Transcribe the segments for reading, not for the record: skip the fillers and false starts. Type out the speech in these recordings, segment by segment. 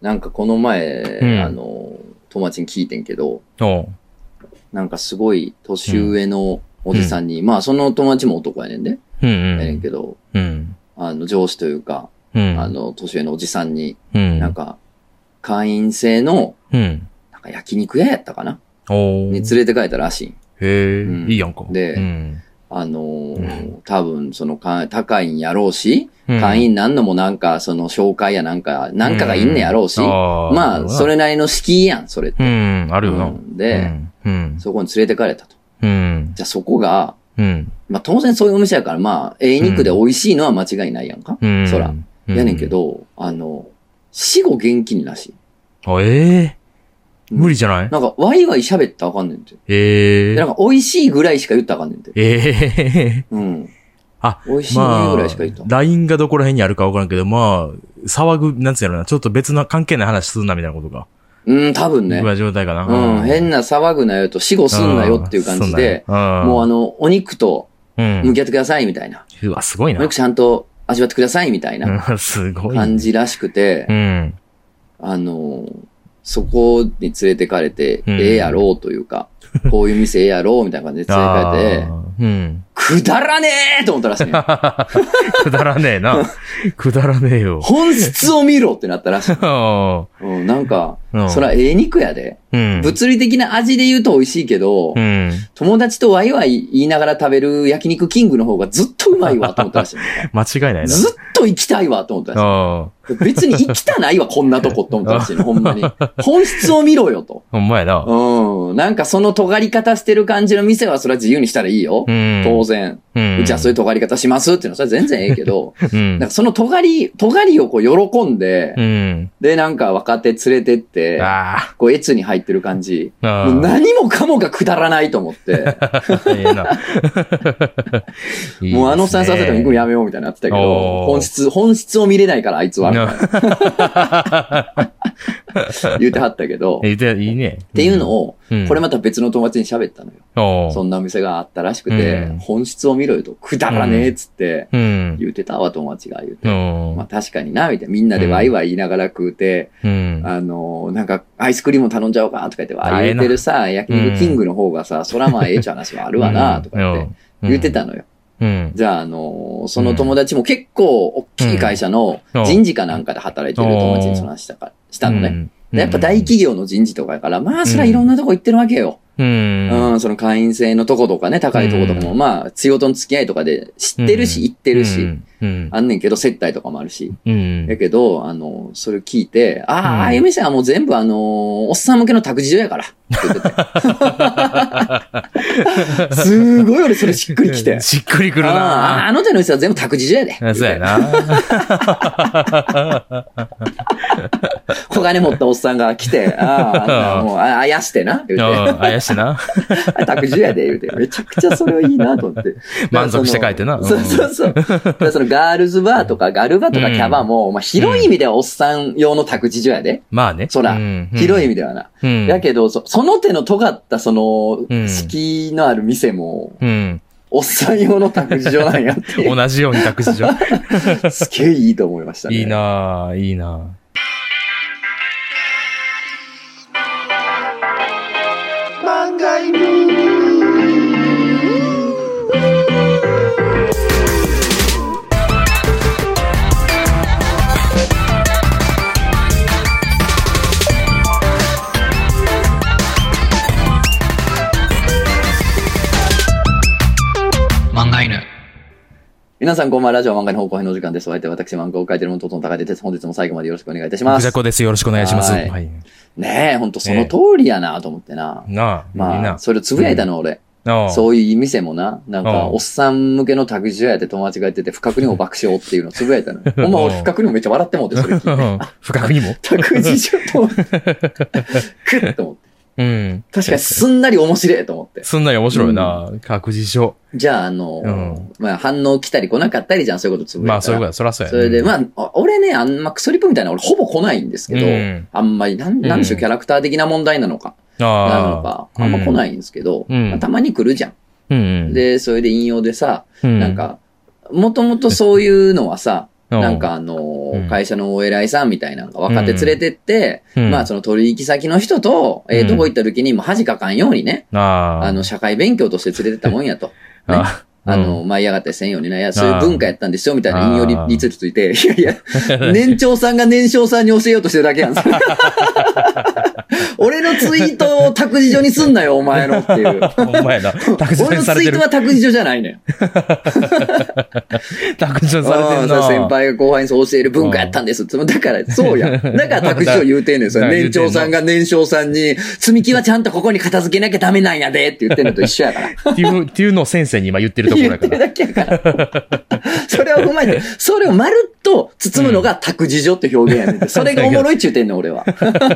なんかこの前、友達に聞いてんけど、なんかすごい年上のおじさんに、まあその友達も男やねんで。やねんけど、上司というか、年上のおじさんに、なんか、会員制の、なんか焼肉屋やったかなに連れて帰ったらしい。 へえ、いいやんか。 で、多分その高いんやろうし、会員なんのもなんかその紹介やなんかがいんねやろうし、まあそれなりの敷居やん、それって。あるよな。で、そこに連れてかれたと。じゃあそこが、まあ当然そういうお店やから、まあ、肉で美味しいのは間違いないやんか。そら。やねんけど、死後現金らしい。無理じゃない？なんか、ワイワイ喋ったらあかんねんて。なんか、美味しいぐらいしか言ったらあかんねんて。美味しいぐらいしか言った。 LINE がどこら辺にあるかわからんけど、まあ、騒ぐ、なんつうやろな、ちょっと別な関係ない話すんなみたいなことか。 多分ね。 状態かな。 変な騒ぐなよと、死後すんなよっていう感じで、もうお肉と向き合ってくださいみたいな。 うわ、すごいな。 お肉ちゃんと味わってくださいみたいな。 すごい。 感じらしくて、そこに連れてかれて、やろうというか、こういう店やろうみたいな感じで連れてかれて、くだらねえと思ったらしいね。 くだらねえな。くだらねえよ。 本質を見ろってなったらしい。なんか、そら肉やで。物理的な味で言うと美味しいけど、友達とワイワイ言いながら食べる焼肉キングの方がずっとうまいわと思ったらしい。 間違いないな。 ずっと行きたいわと思ったらしい。別に行きたないわ、こんなとこと思ったらしいの、ほんまに。本質を見ろよと。 ほんまやな。 なんかその尖り方してる感じの店はそれは自由にしたらいいよ。当然。うちはそういう尖り方しますっていうのはそれは全然ええけど、なんかその尖りをこう喜んで、でなんか若手連れてって、こうエツに入ってる感じ。もう何もかもがくだらないと思って。もうあのさんさせたら行くのやめようみたいになってたけど、本質を見れないからあいつは。言うてはったけど。 いいね。 っていうのを、これまた別の友達に喋ったのよ。そんなお店があったらしくて、本質を見ろよと、くだらねえっつって、言うてたわ、友達が言うて。まあ確かにな、みたいな。みんなでワイワイ言いながら食うて、なんかアイスクリーム頼んじゃおうか、とか言って、言うてるさ、焼肉キングの方がさ、そらまあええちゃう話はあるわな、とか言って、言うてたのよ。じゃあ、その友達も結構大きい会社の人事かなんかで働いてる友達にその話したのね。やっぱ大企業の人事とかやから、まあ、それはいろんなとこ行ってるわけよ。その会員制のとことかね、高いとことかも、まあ、仕事の付き合いとかで知ってるし、行ってるし、あんねんけど、接待とかもあるし。やけど、それ聞いて、ああいう店はもう全部おっさん向けの託児所やから。って言ってて。すごい俺それしっくりきて。 しっくりくるな。 あの手の店は全部託児所やで。 そうやな。 小金持ったおっさんが来て、もう、あやしてな、言うて。 あやしてな。 託児やで、言うて。めちゃくちゃそれはいいなと思って。 満足して帰ってな。 そう。そのガールズバーとかガルバとかキャバも、まあ広い意味ではおっさん用の託児所やで。 まあね。 そら、広い意味ではな。やけど、その手の尖ったその、敷居のある店も、おっさん用の託児所なんやって。 同じように託児所。 すげえいいと思いましたね。 いいなぁ、いいなぁ。 皆さんこんばんは。ラジオ漫画の方向編のお時間です。お相手は私、漫画を描いているものととん高いです。本日も最後までよろしくお願いいたします。 くじゃこです。よろしくお願いします。はい。 ねえ、ほんとその通りやなと思ってな。まあ、それをつぶやいたの、俺。そういう店もな、なんか、おっさん向けの託児所やって友達が言ってて、不覚にも爆笑っていうのをつぶやいたの。ほんま俺不覚にもめっちゃ笑ってもうて、それ聞いて。 不覚にも託児所と思って。クッと思って。確かにすんなり面白いと思って。 すんなり面白いな、託児所。 じゃあまあ反応来たり来なかったりじゃん、そういうことつぶやいたら。 まあそういうことそらそうやそれで、まあ、俺ね、クソリップみたいな俺ほぼ来ないんですけど、あんまり、なんでしょう、キャラクター的な問題なのか、あんま来ないんですけど、たまに来るじゃん。で、それで引用でさ、なんか、もともとそういうのはさ、 なんか会社のお偉いさんみたいなのが若手連れてって、まあその取引先の人と、どこ行った時にも恥かかんようにね、社会勉強として連れてったもんやと。ね舞い上がったりせんようにね、いや、そういう文化やったんですよ、みたいな引用について、いやいや、年長さんが年少さんに教えようとしてるだけやん。俺のツイートを託児所にすんなよ、お前のっていう。 お前の。 俺のツイートは託児所じゃないねん。 託児所されてるな。 先輩が後輩にそう教える文化やったんです。だから、そうやん。だから託児所言うてんねん。年長さんが年少さんに、積み木はちゃんとここに片付けなきゃダメなんやでって言ってんのと一緒やから。 っていうのを先生に今言ってるところやから。 言ってるだけやから。それを踏まえて、それをまるっと包むのが託児所って表現やねん。それがおもろいっちゅうてんの、俺は。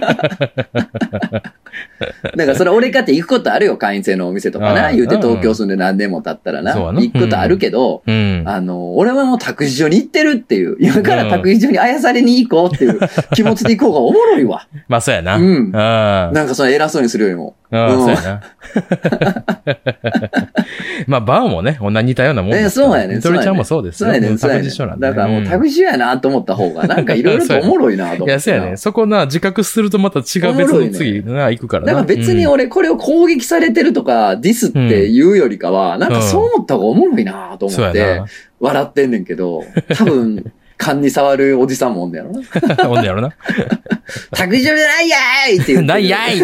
だからそれ俺かって行くことあるよ、会員制のお店とかな。言うて東京住んで何年も経ったらな。行くことあるけど、俺はもう託児所に行ってるっていう、今から託児所にあやされに行こうっていう気持ちで行こうがおもろいわ。 まあそうやな。 なんかその偉そうにするよりも。 そうやな。まあ、バーもね、似たようなもんです。 そうやね。 みとりちゃんもそうですよ。 そうやね。 託児所なんで。 だからもう託児所やなと思った方が、なんかいろいろとおもろいなと思って。 いや、そうやね。そこな、自覚するとまた違う別の次な、行くからな。 だから別に俺これを攻撃されてるとか、ディスって言うよりかは、なんかそう思った方がおもろいなと思って、笑ってんねんけど、多分、勘に触るおじさんもおんねやろな。 おんねやろな。 託児所じゃないやーいって言って。 ないやー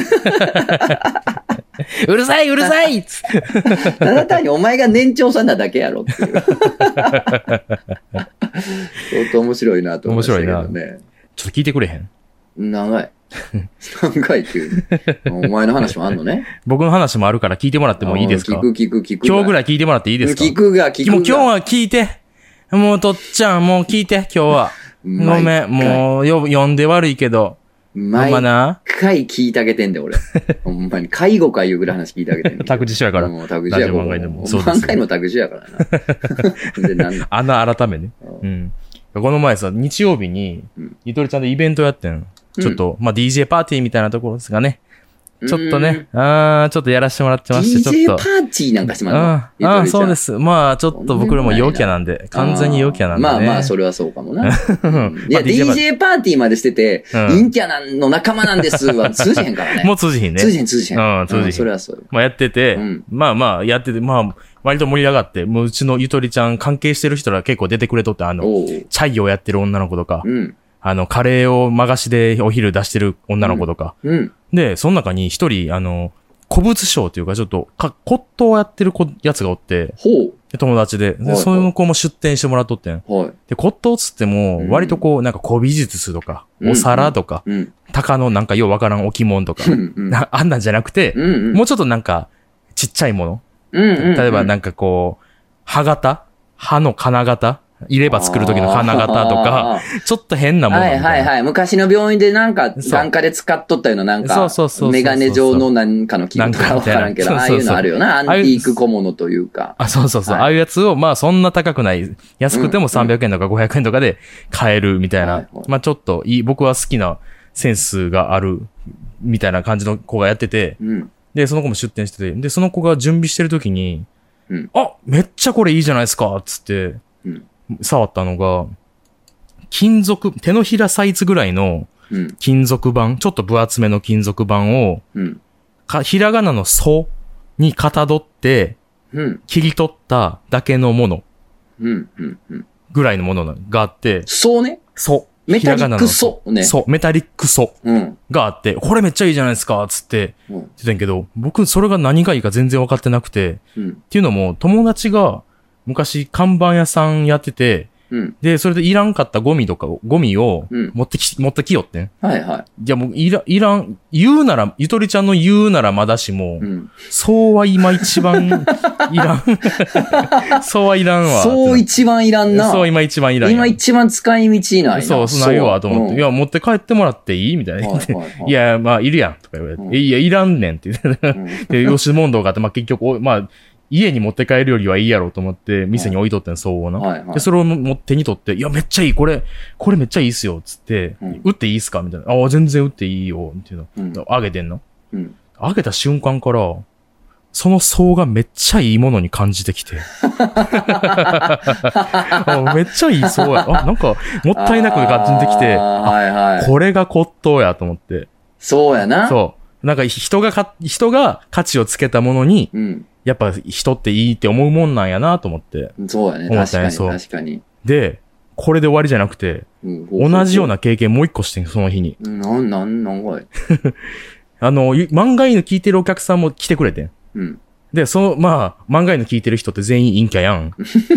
いうるさいうるさいただ単にお前が年長さんなだけやろっていう。相当面白いなと思いましたけどね。面白いな。 ちょっと聞いてくれへん？ 長い。長い急に。お前の話もあんのね。 僕の話もあるから聞いてもらってもいいですか？ 聞く。 今日ぐらい聞いてもらっていいですか？ 聞くが。 もう今日は聞いて。もうとっちゃん、もう聞いて、今日は。ごめん、もう呼んで悪いけど。 毎回聞いてあげてんだよ、俺。ほんまに。介護かいうぐらい話聞いてあげてんだ。 託児所やから。 託児所やから。何回も託児所やからな。改めね。うん。この前さ、日曜日に、ゆとりちゃんでイベントやってん。ちょっと、まあ、DJ パーティーみたいなところですがね。ちょっとね、ちょっとやらせてもらってまして、ちょっと。 DJ パーティーなんかしますそうです。まあ、ちょっと僕らも陽キャなんで、完全に陽キャなんで、ね。 まあまあ、それはそうかもな。いや、DJ パーティーまでしてて、陰キャの仲間なんですは通じへんからね。 もう通じへんね。 通じへん。 通じへん。 それはそう。 まあ、やってて、まあ、やってて、まあ、割と盛り上がって、もううちのゆとりちゃん関係してる人ら結構出てくれとって、チャイをやってる女の子とか、カレーをまがしでお昼出してる女の子とか。で、その中に一人、古物商っていうか、ちょっと、骨董をやってるやつがおって、友達で、そういう子も出店してもらっとってん。で、骨董つっても、割とこう、なんか古美術とか、お皿とか、鷹のなんかようわからん置物とか、あんなんじゃなくて、もうちょっとなんか、ちっちゃいもの。例えばなんかこう、歯の金型入れ歯作る時の金型とか、ちょっと変なもの。 はい。昔の病院でなんか、眼科で使っとったようななんか、メガネ状のなんかの器具とかわからんけど、ああいうのあるよな。アンティーク小物というか。 そう。ああいうやつを、まあそんな高くない、安くても300円とか500円とかで買えるみたいな。まあちょっと僕は好きなセンスがあるみたいな感じの子がやってて、で、その子も出店してて、で、その子が準備してる時に、めっちゃこれいいじゃないですかつって、触ったのが、手のひらサイズぐらいの金属板、ちょっと分厚めの金属板を、ひらがなのソにかたどって、切り取っただけのもの、ぐらいのものがあって、 そうね。 そう。 メタリックソね。 そう、メタリックソがあって、これめっちゃいいじゃないですかつって言ってたんやけど、僕それが何がいいか全然分かってなくて、っていうのも友達が昔看板屋さんやってて、で、それでいらんかったゴミを持ってきよってん。 はいはい。 いやもういらん、ゆとりちゃんの言うならまだしも、そうは今一番いらん。そうはいらんわ。 そう一番いらんな。 そう今一番いらん。 今一番使い道ないな。 そう、ないわと思って。いや、持って帰ってもらっていいみたいな言って。いや、まあ、いるやん。とか言われて。いや、いらんねんって言って。で、吉問答があって、まあ結局、まあ、家に持って帰るよりはいいやろうと思って、店に置いとってん、そうな。で、それを手に取って、いや、めっちゃいい、これめっちゃいいっすよ、つって、売っていいっすかみたいな。全然売っていいよ、っていうの。あげてんの。あげた瞬間から、 その層がめっちゃいいものに感じてきて。めっちゃいい層や。なんか、もったいなく感じてきて、 はいはい、 これが骨董やと思って。 そうやな。 そう。なんか人が価値をつけたものに、やっぱ人っていいって思うもんなんやなと思って。 そうやね。確かに。 で、これで終わりじゃなくて、同じような経験もう一個してん、その日に。 なんかい。 漫画犬聞いてるお客さんも来てくれてん。で、漫画犬聞いてる人って全員陰キャやん。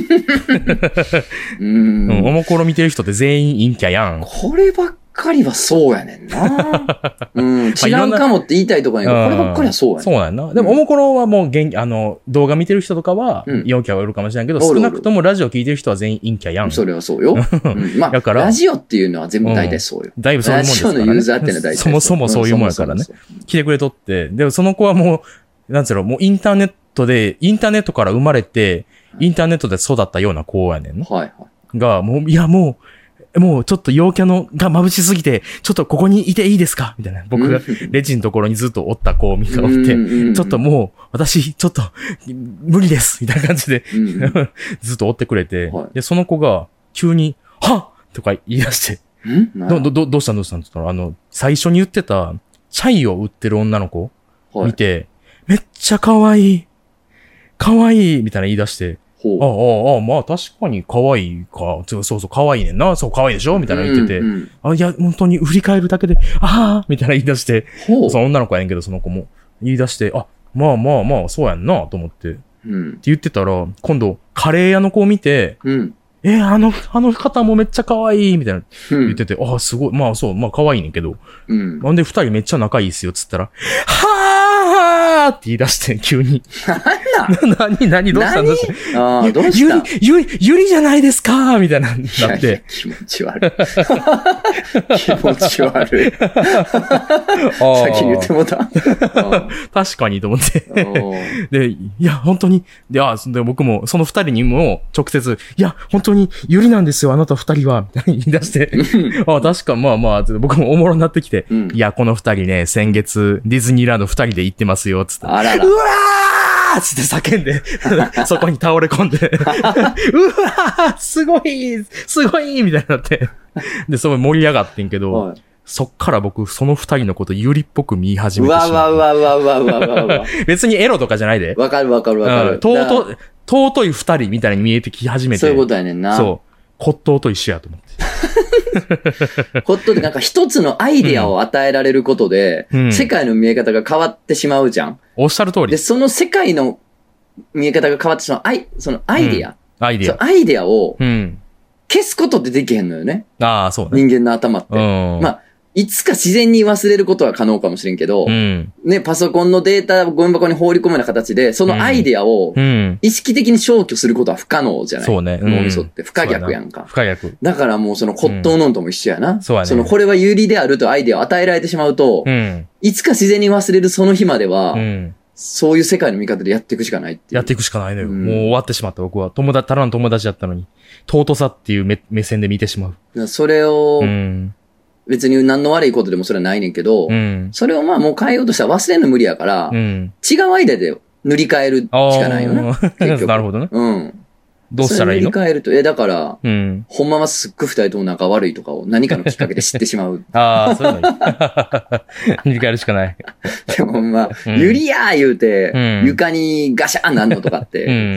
おもころ見てる人って全員陰キャやん。 こればっかりはそうやねんな。違うかもって言いたいとこやけど、こればっかりはそうやねん。 そうなんやな。でも、おもころはもう動画見てる人とかは、陽キャがいるかもしれないけど、少なくともラジオ聞いてる人は全員陰キャやん。 それはそうよ。だから、ラジオっていうのは全部大体そうよ。 だいぶそういうもんですからね。 ラジオのユーザーっていうのは大体そもそもそういうもんやからね。来てくれとって、でもその子はもう、なんつうの、もうインターネットから生まれて、インターネットで育ったような子やねんの。はいはい。が、もうちょっと陽キャが眩しすぎて、ちょっとここにいていいですかみたいな。僕がレジのところにずっとおった子がおって、ちょっともう、私、ちょっと、無理ですみたいな感じで、ずっとおってくれて、で、その子が、急に、はっとか言い出して、どうしたんって言ったら、最初に言ってた、チャイを売ってる女の子、見て、めっちゃ可愛いみたいな言い出して、まあ確かに可愛いか。そう可愛いねんな。そう可愛いでしょみたいな言ってて。いや、本当に振り返るだけで、みたいな言い出して。その女の子やねんけど、その子も。言い出して、まあ、そうやんな、と思って。って言ってたら、今度、カレー屋の子を見て、あの方もめっちゃ可愛いみたいな言ってて、すごい。まあ可愛いねんけど。なんで二人めっちゃ仲いいっすよ、つったら、って言い出して、急に。何どうしたどうしたゆりじゃないですかみたいな、なって。 気持ち悪い。気持ち悪い。先に言ってもた。 確かにと思って。で、いや、本当に。で、僕も、その二人にも直接、いや、本当にゆりなんですよ、あなた二人は。みたいな言い出して。確か、まあ、僕もおもろになってきて。いや、この二人ね、先月、ディズニーランド二人で行ってますよ、つって。うわーつって叫んで、そこに倒れ込んで、うわーすごいみたいになって。で、すごい盛り上がってんけど、そっから僕、その二人のことゆりっぽく見始めてしまう。 うわ。 別にエロとかじゃないで。 わかる。 尊い二人みたいに見えてき始めて。 そういうことやねんな。 そう。骨董と一緒やと思って。 骨董ってなんか一つのアイディアを与えられることで、世界の見え方が変わってしまうじゃん。 おっしゃる通り。 で、その世界の見え方が変わってしまう、そのアイディア。アイディアを、消すことってできへんのよね。 そうね。 人間の頭って。まあ、いつか自然に忘れることは可能かもしれんけど、ね、パソコンのデータをゴミ箱に放り込むような形で、そのアイディアを意識的に消去することは不可能じゃない。 そうね。 脳みそって不可逆やんか。 不可逆。 だからもうその骨董論とも一緒やな。 そうやね。 これは有利であるとアイディアを与えられてしまうと、いつか自然に忘れるその日までは、そういう世界の見方でやっていくしかないっていう。 やっていくしかないのよ。もう終わってしまった僕は。ただの友達だったのに、尊さっていう目線で見てしまう。 それを、別に何の悪いことでもそれはないねんけど、それをまあもう変えようとしたら忘れるの無理やから、違うアイデアで塗り替えるしかないよな。結局。 なるほどね。どうしたらいいの？ 塗り替えると、だから、ほんまはすっごい二人とも仲悪いとかを何かのきっかけで知ってしまう。 そういうの塗り替えるしかない。 でもまあ、ゆりやー言うて、床にガシャーンなんのとかって、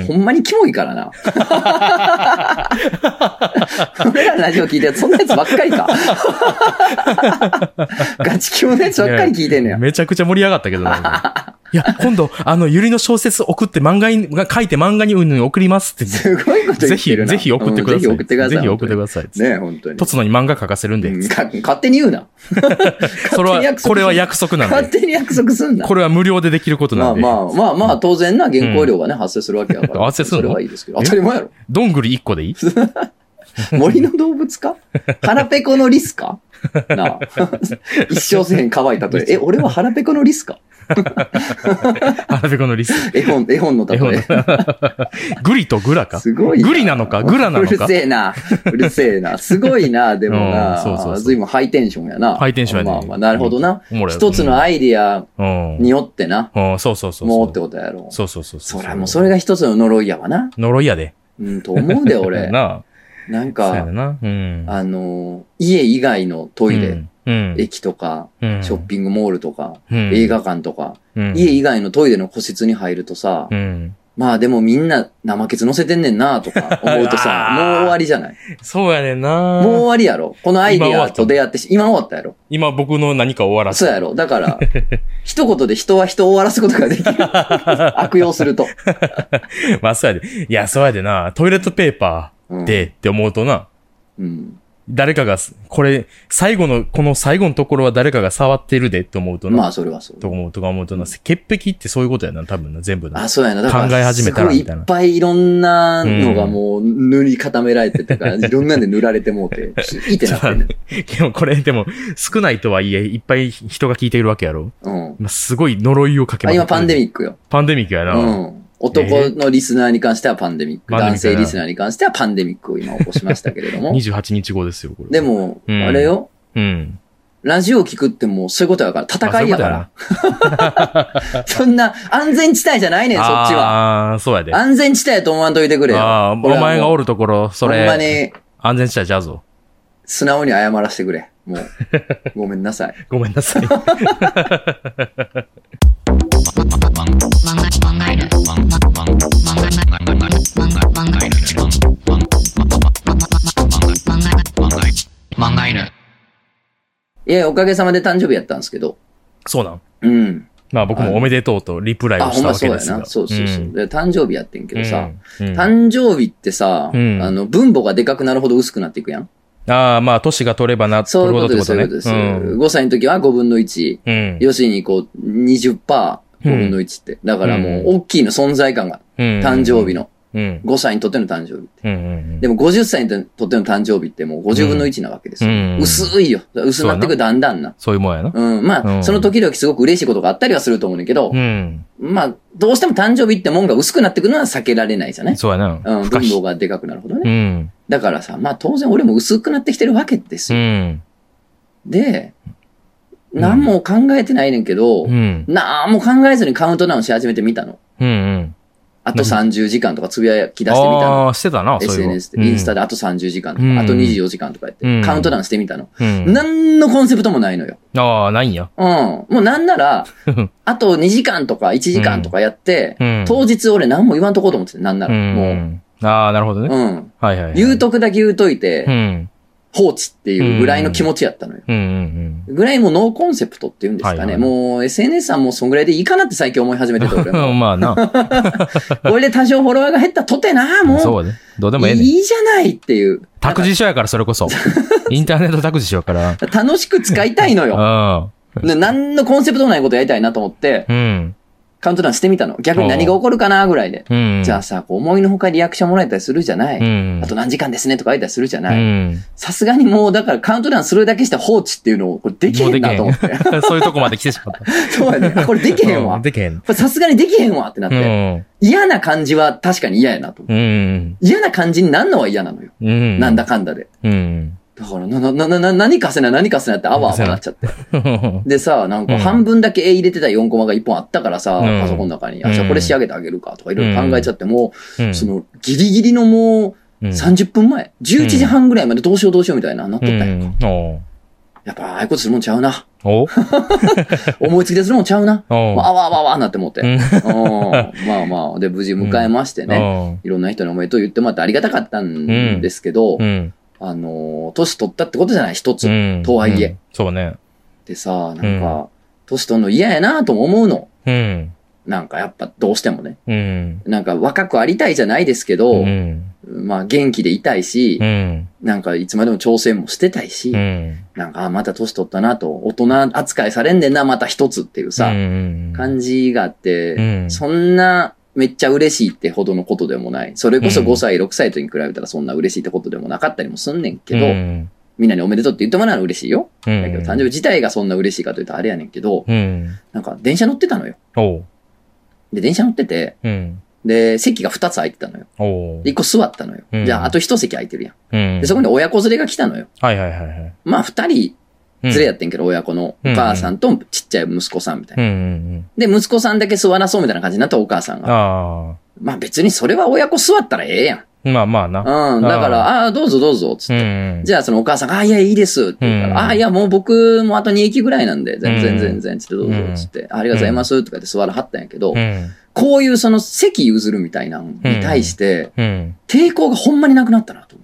ほんまにキモいからな。俺らのラジオ聞いてるそんなやつばっかりか。ガチキモのやつばっかり聞いてんのよ。 めちゃくちゃ盛り上がったけどな。いや、今度、ゆりの小説送って書いて漫画に送りますって。 すごいこと言ってるな。 ぜひ送ってください。 ぜひ送ってください。 ぜひ送ってください。 ね、本当に。 とつのに漫画書かせるんで。 勝手に言うな。 これは約束なんで。 勝手に約束すんな。 これは無料でできることなんで。 まあ、当然な、原稿料がね、発生するわけやから。 発生するの？ それはいいですけど。当たり前やろ。 どんぐり1個でいい？ 森の動物か？腹ペコのリスか？ なあ。一生せへん乾いたとえ。俺は腹ペコのリスか腹ペコのリス。 絵本の例え。 グリとグラかすごい。 グリなのかグラなのかうるせえな。すごいな、でもな。ずいぶんハイテンションやな。 ハイテンションやね。まあ、なるほどな。一つのアイディアによってな。 そう。 もうってことやろ。 そう。 そらもうそれが一つの呪いやわな。 呪いやで。 と思うで、俺。 ななんか、家以外のトイレ、駅とか、ショッピングモールとか、映画館とか、家以外のトイレの個室に入るとさ、まあでもみんな生ケツ乗せてんねんなとか思うとさ、もう終わりじゃない？ そうやねんな。 もう終わりやろ。このアイディアと出会って今終わったやろ。 今僕の何か終わらせそうやろ。だから、一言で人は人を終わらすことができる。悪用すると。 まあそうやで。いや、そうやでな。トイレットペーパーでって思うとな。誰かが、この最後のところは誰かが触ってるでって思うとな。 まあ、それはそう。 と思うとな。潔癖ってそういうことやな、多分な、全部な。 そうやな。だから考え始めたらみたいな。 いっぱいいろんなのがもう塗り固められてとか、いろんなんで塗られてもうて、いいってなってんねん。 でもこれ、でも、少ないとはいえ、いっぱい人が聞いてるわけやろ。すごい呪いをかけまくってる。 今パンデミックよ。 パンデミックやな。 男のリスナーに関してはパンデミック。男性リスナーに関してはパンデミックを今起こしましたけれども。 28日後ですよ、これ。 でも、あれよ。ラジオ聞くってもうそういうことやから、戦いやから。そんな安全地帯じゃないねん、そっちは。 ああ、そうやで。 安全地帯やと思わんといてくれよ。 お前がおるところ、それ。 ほんまに。 安全地帯じゃぞ。 素直に謝らせてくれ。もう。ごめんなさい。 ごめんなさい。 いや、おかげさまで誕生日やったんですけど。 そうなん？ うん。 まあ僕もおめでとうとリプライをしたわけですが。 そうやな。そう。で誕生日やってんけどさ、誕生日ってさ、分母がでかくなるほど薄くなっていくやん。 ああ、まあ、年が取ればな、 そういうことです、そういうことです。5歳の時は5分の1。要するに、こう、20%、5分の1って。だからもう、大きいの存在感が。誕生日の。5歳にとっての誕生日って。でも50歳にとっての誕生日ってもう50分の1なわけですよ。薄いよ。薄なってくだんだんな。 そういうもんやな。 まあ、その時々すごく嬉しいことがあったりはすると思うんだけど、まあ、どうしても誕生日ってもんが薄くなってくるのは避けられないじゃない？ そうやな。 分母がでかくなるほどね。だからさ、まあ当然俺も薄くなってきてるわけですよ。で、何も考えてないねんけど、何も考えずにカウントダウンし始めてみたの。あと30時間とかつぶやき出してみたの。 ああ、してたな、 SNS で。インスタであと30時間とか、あと24時間とかやって、カウントダウンしてみたの。何のコンセプトもないのよ。 ああ、ないんや。 もうなんなら、あと2時間とか1時間とかやって、当日俺何も言わんとこうと思ってて、なんなら。もう。 ああ、なるほどね。 言うとくだけ言うといて、放置っていうぐらいの気持ちやったのよ。ぐらいもうノーコンセプトっていうんですかね。もう SNS はもうそんぐらいでいいかなって最近思い始めてた俺も。 まあな。 これで多少フォロワーが減ったとてな、もう。 そうね。どうでもええねん。 いいじゃないっていう。 託児所やからそれこそ。インターネット託児所やから。 楽しく使いたいのよ。何のコンセプトもないことやりたいなと思って。カウントダウンしてみたの。逆に何が起こるかなぐらいで。じゃあさ、思いのほかリアクションもらえたりするじゃない。あと何時間ですねとか言ったりするじゃない。さすがにもうだからカウントダウンするだけして放置っていうのをこれできへんなと思って。 そういうとこまで来てしまった。 そうやね。これできへんわ。 できへん。 さすがにできへんわってなって。嫌な感じは確かに嫌やなと。嫌な感じになんのは嫌なのよ。なんだかんだで。だから、何かせなってあわあわなっちゃって。でさ、なんか半分だけ絵入れてた4コマが1本あったからさ、パソコンの中に、じゃあこれ仕上げてあげるかとかいろいろ考えちゃって、もう、そのギリギリのもう30分前、11時半ぐらいまでどうしようみたいななっとったんやんか。やっぱああいうことするもんちゃうな。思いつきでするもんちゃうな。あわなって思って。まあまあ、で無事迎えましてね、いろんな人におめでとう言ってもらってありがたかったんですけど、年取ったってことじゃない一つ。とはいえ。 そうね。 でさ、なんか、年取るの嫌やなとも思うの。なんかやっぱどうしてもね。なんか若くありたいじゃないですけど、まあ元気でいたいし、なんかいつまでも挑戦もしてたいし、なんかまた年取ったなと、大人扱いされんでんな、また一つっていうさ、感じがあって、そんな、めっちゃ嬉しいってほどのことでもない。それこそ5歳、6歳とに比べたらそんな嬉しいってことでもなかったりもすんねんけど、 みんなにおめでとうって言ってもらうのは嬉しいよ。だけど、誕生日自体がそんな嬉しいかというとあれやねんけど、なんか電車乗ってたのよ。で、電車乗ってて、で、席が2つ空いてたのよ。1個座ったのよ。じゃあ、あと1席空いてるやん。で、そこに親子連れが来たのよ。まあ、2人連れやってんけど、親子のお母さんとちっちゃい息子さんみたいな。で、息子さんだけ座らそうみたいな感じになったお母さんが。まあ別にそれは親子座ったらええやん。 まあまあな。 だから、どうぞどうぞ、つって。じゃあそのお母さんが、いや、いいです、って言うから、いや、もう僕もあと2駅ぐらいなんで、全然、つってどうぞ、つって、ありがとうございます、とかって座らはったんやけど、こういうその席譲るみたいなのに対して、抵抗がほんまになくなったなと。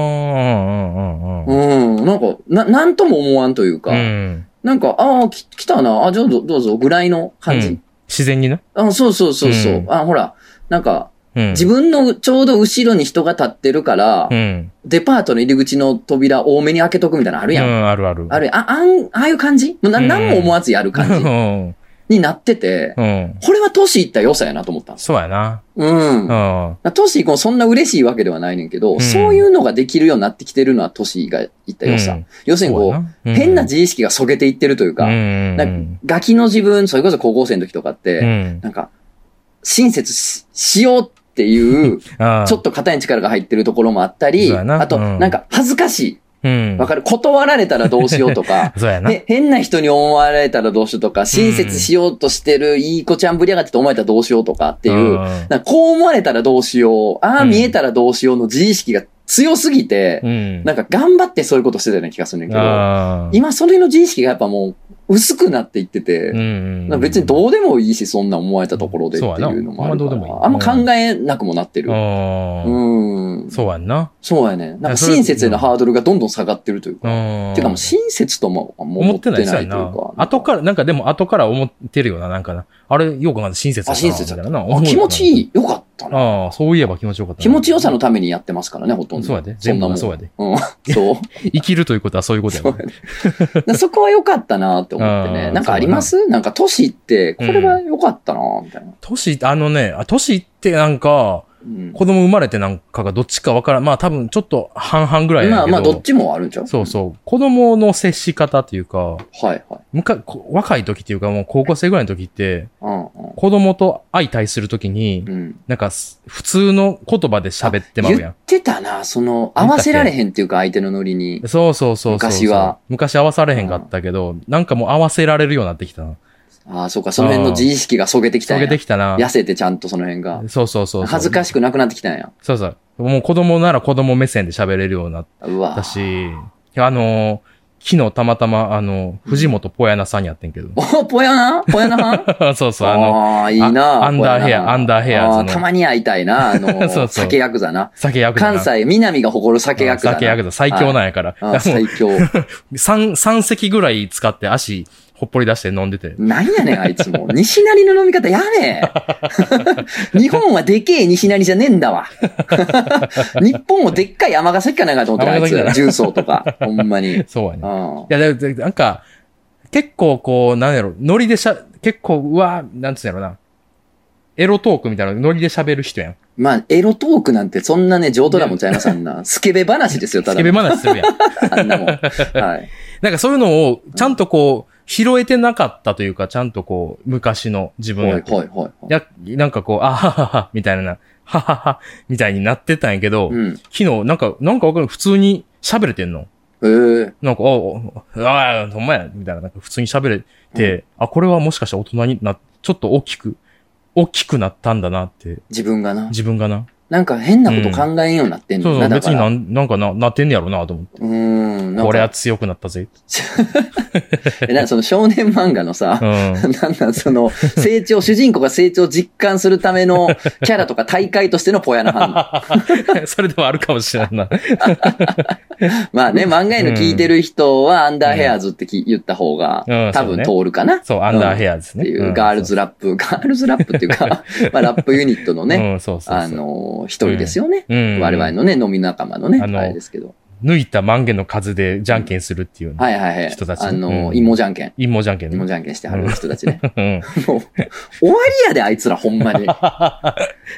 なんとも思わんというか、なんか、来たな、どうぞ、ぐらいの感じ。 自然にな。 そう。ほら、なんか、自分のちょうど後ろに人が立ってるから、デパートの入り口の扉多めに開けとくみたいなのあるやん。 ある。 ああいう感じ何も思わずやる感じになってて、これは年いった良さやなと思ったんです。 そうやな。 年いこうそんな嬉しいわけではないねんけど、そういうのができるようになってきてるのは年がいった良さ。要するにこう、変な自意識がそげていってるというか、ガキの自分、それこそ高校生の時とかって、なんか、親切しようっていう、ちょっと肩に力が入ってるところもあったり、あと、なんか恥ずかしい。わかる？断られたらどうしようとか、変な人に思われたらどうしようとか、親切しようとしてるいい子ちゃんぶりやがってと思われたらどうしようとかっていう、こう思われたらどうしよう、見えたらどうしようの自意識が強すぎて、なんか頑張ってそういうことしてたような気がするんだけど、今それの自意識がやっぱもう薄くなっていってて、別にどうでもいいし、そんな思われたところでっていうのもあるから、あんま考えなくもなってる。 そうやんな。 そうやね。なんか親切へのハードルがどんどん下がってるというか。てかもう親切とも思ってないというか。 後から、なんかでも後から思ってるよな、なんかな。あれ、よくまず親切だったな。親切だったな。 気持ちいい。よかったな。 そういえば気持ちよかった。 気持ちよさのためにやってますからね、ほとんど。 そうやで。全部がそうやで。 そう。 生きるということはそういうことやね。そこは良かったなって思ってね。なんかありますなんか年って、これは良かったなみたいな。 年ってなんか、子供生まれてなんかがどっちかわからん。まあ多分ちょっと半々ぐらいやけど。 まあどっちもあるんちゃう？ そう。子供の接し方っていうか、若い時っていうかもう高校生ぐらいの時って、子供と相対する時に、なんか普通の言葉で喋ってまうやん。 言ってたな、合わせられへんっていうか相手のノリに。 そう。昔は。 昔合わされへんかったけど、なんかもう合わせられるようになってきたな。 そうか、その辺の自意識がそげてきたんや。 そげてきたな。 痩せてちゃんとその辺が。 そう。 恥ずかしくなくなってきたんや。 そう。もう子供なら子供目線で喋れるようになったし、昨日たまたま、藤本ポヤナさんやってんけど。 ポヤナそう。 いいなアンダーヘアーズの。 たまに会いたいな、酒ヤクザな。関西、南が誇る酒ヤクザ。 酒ヤクザ、最強なんやから。 最強。 3席ぐらい使って足、ほっぽり出して飲んでて。 なんやねん、あいつも。西成の飲み方やねん。日本はでけえ西成じゃねえんだわ。日本もでっかい山崎かなんかと思ってる、あいつ。重曹とか。ほんまに。 そうやね。いや、なんか、結構こう、なんやろ、ノリで結構、なんつうんやろな。エロトークみたいなノリで喋る人やん。 まあ、エロトークなんてそんなね、上等なもんちゃいます、あんな。スケベ話ですよ、ただ。 スケベ話するやん。 あんなもん。はい。 なんかそういうのを、ちゃんとこう、拾えてなかったというか、ちゃんとこう、昔の自分はい。 なんかこう、ははは、みたいな、ははは、みたいになってたんやけど、昨日、なんかわかる、普通に喋れてんの。なんか、ほんまや、みたいな、なんか普通に喋れて、これはもしかしたら大人にちょっと大きくなったんだなって。 自分がな。 なんか変なこと考えんようになってんの、 そう、別になんかなってんねやろなと思って。これは強くなったぜ。 その少年漫画のさ、主人公が成長を実感するためのキャラとか大会としてのポヤナハン。それでもあるかもしれんな。 まあね、漫画への聞いてる人はアンダーヘアーズって言った方が多分通るかな。 そう、アンダーヘアーズですね。 っていうガールズラップっていうか、まあラップユニットのね、一人ですよね。我々のね、飲み仲間のね、あれですけど。 抜いた万元の数でじゃんけんするっていう人たち。 芋じゃんけん。 芋じゃんけんしてはる人たちね。もう、終わりやで、あいつらほんまに。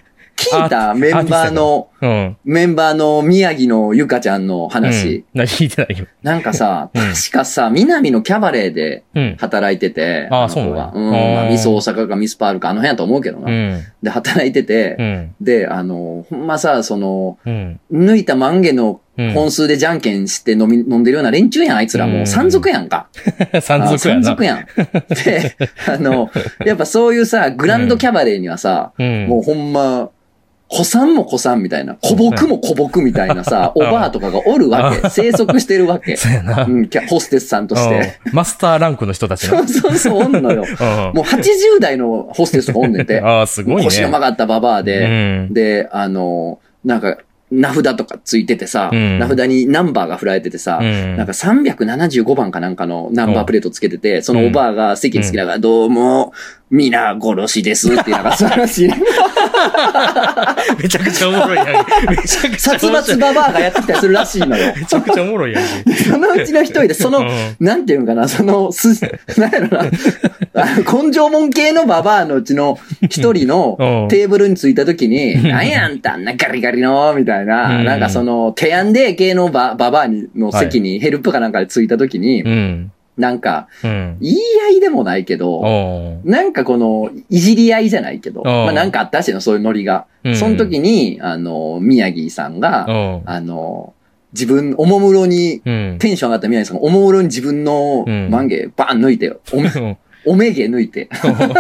聞いたメンバーの宮城のゆかちゃんの話。 聞いてないよ。 なんかさ、確かさ、南のキャバレーで働いてて、 そうなのミス大阪かミスパールかあの辺やと思うけどな。で、働いてて、で、ほんまさ、抜いた満月の本数でじゃんけんして飲んでるような連中やん、あいつらもう山賊やんか。 山賊やん。 山賊やん。で、やっぱそういうさ、グランドキャバレーにはさ、もうほんま、子さんも子さんみたいな、小僕も小僕みたいなさ、おばあとかがおるわけ。生息してるわけ。 そうやな。 ホステスさんとして。 マスターランクの人たちの。 そう、おんのよ。もう80代のホステスとかおんねんて。 すごいね。 腰の曲がったババアで、で、なんか、名札とかついててさ、名札にナンバーが振られててさ、なんか375番かなんかのナンバープレートつけてて、そのおばあが席につきながら、どうも、皆殺しですってなんか素晴らしい。 めちゃくちゃおもろいやん。めちゃくちゃ。 殺伐ババアがやってきたりするらしいのよ。 めちゃくちゃおもろいやん。 そのうちの一人で、なんていうんかな、なんやろな、根性門系のババアのうちの一人のテーブルに着いた時に、なんやあんたあんなガリガリの、みたいな、なんかテアンデー系のババアの席にヘルプかなんかで着いた時に、なんか、言い合いでもないけど、なんかいじり合いじゃないけど、まあなんかあったらしいの、そういうノリが。その時に、宮城さんが、自分、おもむろに、テンション上がった宮城さんが、おもむろに自分の満月バーン抜いて、おめげ抜いて、